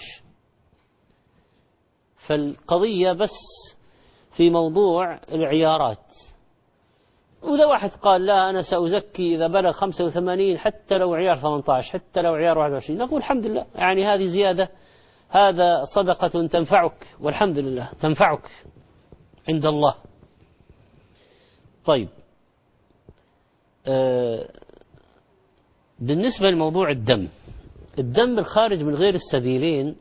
فالقضية بس في موضوع العيارات. وإذا واحد قال لا أنا سأزكي إذا بلغ 85 حتى لو عيار 18 حتى لو عيار 21، نقول الحمد لله، يعني هذه زيادة، هذا صدقة تنفعك، والحمد لله تنفعك عند الله. طيب، بالنسبة لموضوع الدم الخارج من غير السبيلين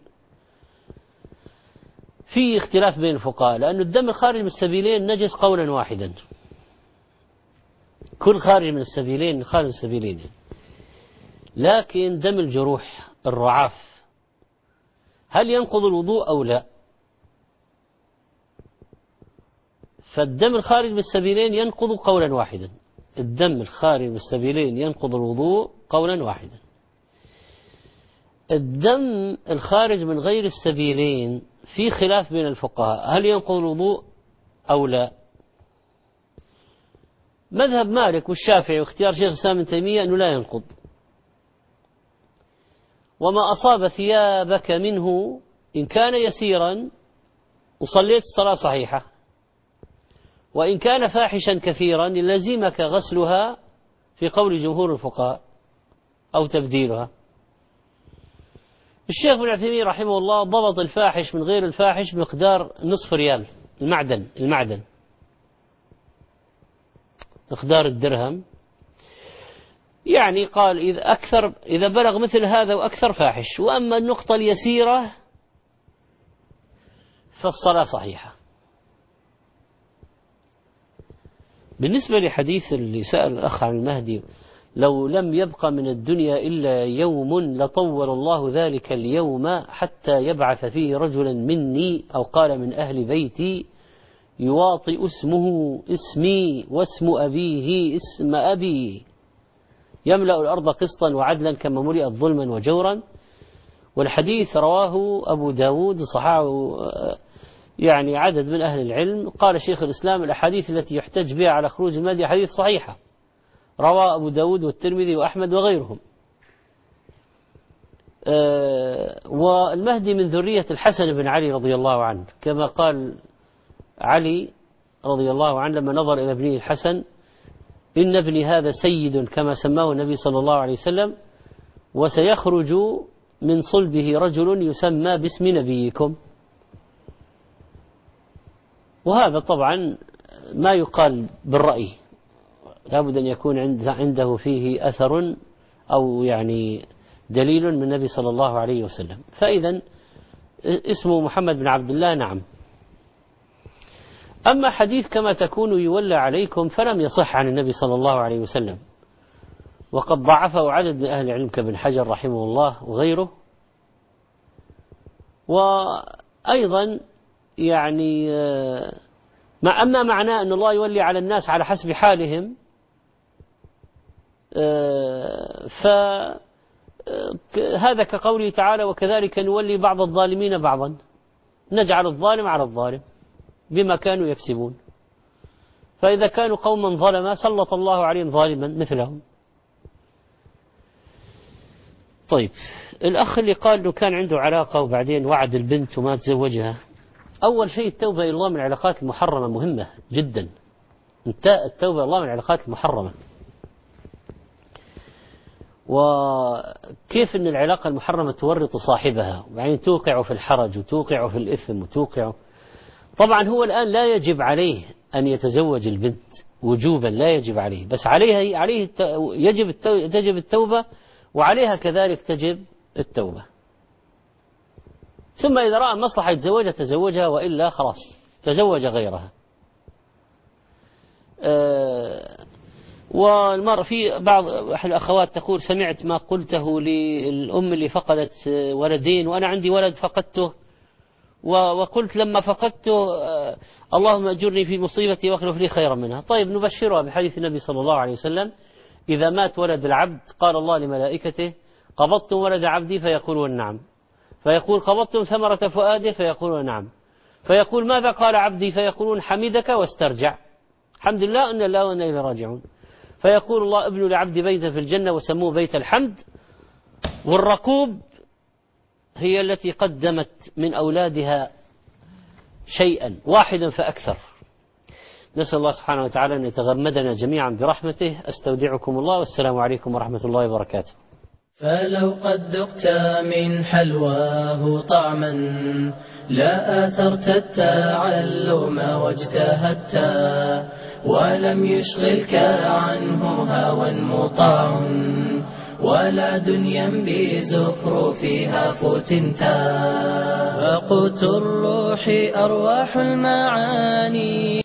في اختلاف بين الفقهاء، لأن الدم الخارج من السبيلين نجس قولا واحدا، كل خارج من السبيلين خارج السبيلين. لكن دم الجروح الرعاف هل ينقض الوضوء أو لا؟ فالدم الخارج من السبيلين ينقض قولا واحدا، الدم الخارج من السبيلين ينقض الوضوء قولا واحدا. الدم الخارج من غير السبيلين في خلاف بين الفقهاء، هل ينقض الوضوء أو لا؟ مذهب مالك والشافعي واختيار شيخ الإسلام ابن تيمية أنه لا ينقض. وما أصاب ثيابك منه إن كان يسيرا وصليت الصلاة صحيحة، وإن كان فاحشا كثيرا لزمك غسلها في قول جمهور الفقهاء أو تبديلها. الشيخ ابن عثيمين رحمه الله ضبط الفاحش من غير الفاحش بمقدار نصف ريال، المعدن مقدار الدرهم، يعني قال إذا بلغ مثل هذا وأكثر فاحش، وأما النقطة اليسيرة فالصلاة صحيحة. بالنسبة لحديث اللي سأل الأخ عن المهدي، لو لم يبق من الدنيا إلا يوم لطول الله ذلك اليوم حتى يبعث فيه رجلا مني أو قال من أهل بيتي يواطئ اسمه اسمي واسم أبيه اسم أبي، يملأ الأرض قسطا وعدلا كما ملئت ظلما وجورا. والحديث رواه أبو داود صححه يعني عدد من أهل العلم. قال شيخ الإسلام الأحاديث التي يحتج بها على خروج المهدي حديث صحيحة، روى أبو داود والترمذي وأحمد وغيرهم. والمهدي من ذرية الحسن بن علي رضي الله عنه، كما قال علي رضي الله عنه لما نظر إلى ابنه الحسن: إن ابني هذا سيد كما سماه النبي صلى الله عليه وسلم، وسيخرج من صلبه رجل يسمى باسم نبيكم. وهذا طبعا ما يقال بالرأي، لابد أن يكون عنده فيه أثر أو يعني دليل من النبي صلى الله عليه وسلم. فإذا اسمه محمد بن عبد الله. نعم. أما حديث كما تكون يولى عليكم فلم يصح عن النبي صلى الله عليه وسلم، وقد ضعفه عدد من أهل العلم كابن حجر رحمه الله وغيره. وأيضا يعني أما معناه أن الله يولي على الناس على حسب حالهم، فهذا كقوله تعالى: وكذلك نولي بعض الظالمين بعضا. نجعل الظالم على الظالم بما كانوا يكسبون. فإذا كانوا قوما ظلما سلط الله عليهم ظالما مثلهم. طيب، الأخ اللي قال أنه كان عنده علاقة وبعدين وعد البنت وما تزوجها، أول شيء التوبة إلى الله من العلاقات المحرمة مهمة جدا. التوبة إلى الله من العلاقات المحرمة. وكيف أن العلاقة المحرمة تورط صاحبها وبعدين توقع في الحرج وتوقع في الإثم وتوقع. طبعا هو الآن لا يجب عليه أن يتزوج البنت وجوبا، لا يجب عليه، بس عليه تجب التوبة، وعليها كذلك تجب التوبة. ثم إذا رأى مصلحة يتزوجها تزوجها، وإلا خلاص تزوج غيرها. والمرة في بعض الأخوات تقول سمعت ما قلته للأم اللي فقدت ولدين وأنا عندي ولد فقدته، وقلت لما فقدته اللهم أجرني في مصيبتي واخلف لي خيرا منها. طيب، نبشرها بحديث النبي صلى الله عليه وسلم: إذا مات ولد العبد قال الله لملائكته: قبضتم ولد عبدي؟ فيقولون نعم. فيقول: قبضتم ثمرة فؤاده؟ فيقولون نعم. فيقول: ماذا قال عبدي؟ فيقولون: حمدك واسترجع، الحمد لله أن الله وأنا إليه راجعون. فيقول الله: ابنوا لعبدي بيتا في الجنة وسموه بيت الحمد. والركوب هي التي قدمت من أولادها شيئا واحدا فأكثر. نسأل الله سبحانه وتعالى أن يتغمدنا جميعا برحمته. أستودعكم الله، والسلام عليكم ورحمة الله وبركاته.
فلو قد ذقت من حلواه طعما لا آثرت التعلم واجتهدت، ولم يشغلك عنه هوى مطاع ولا دنيا بزخرفها فتنتا. فقوت الروح أرواح المعاني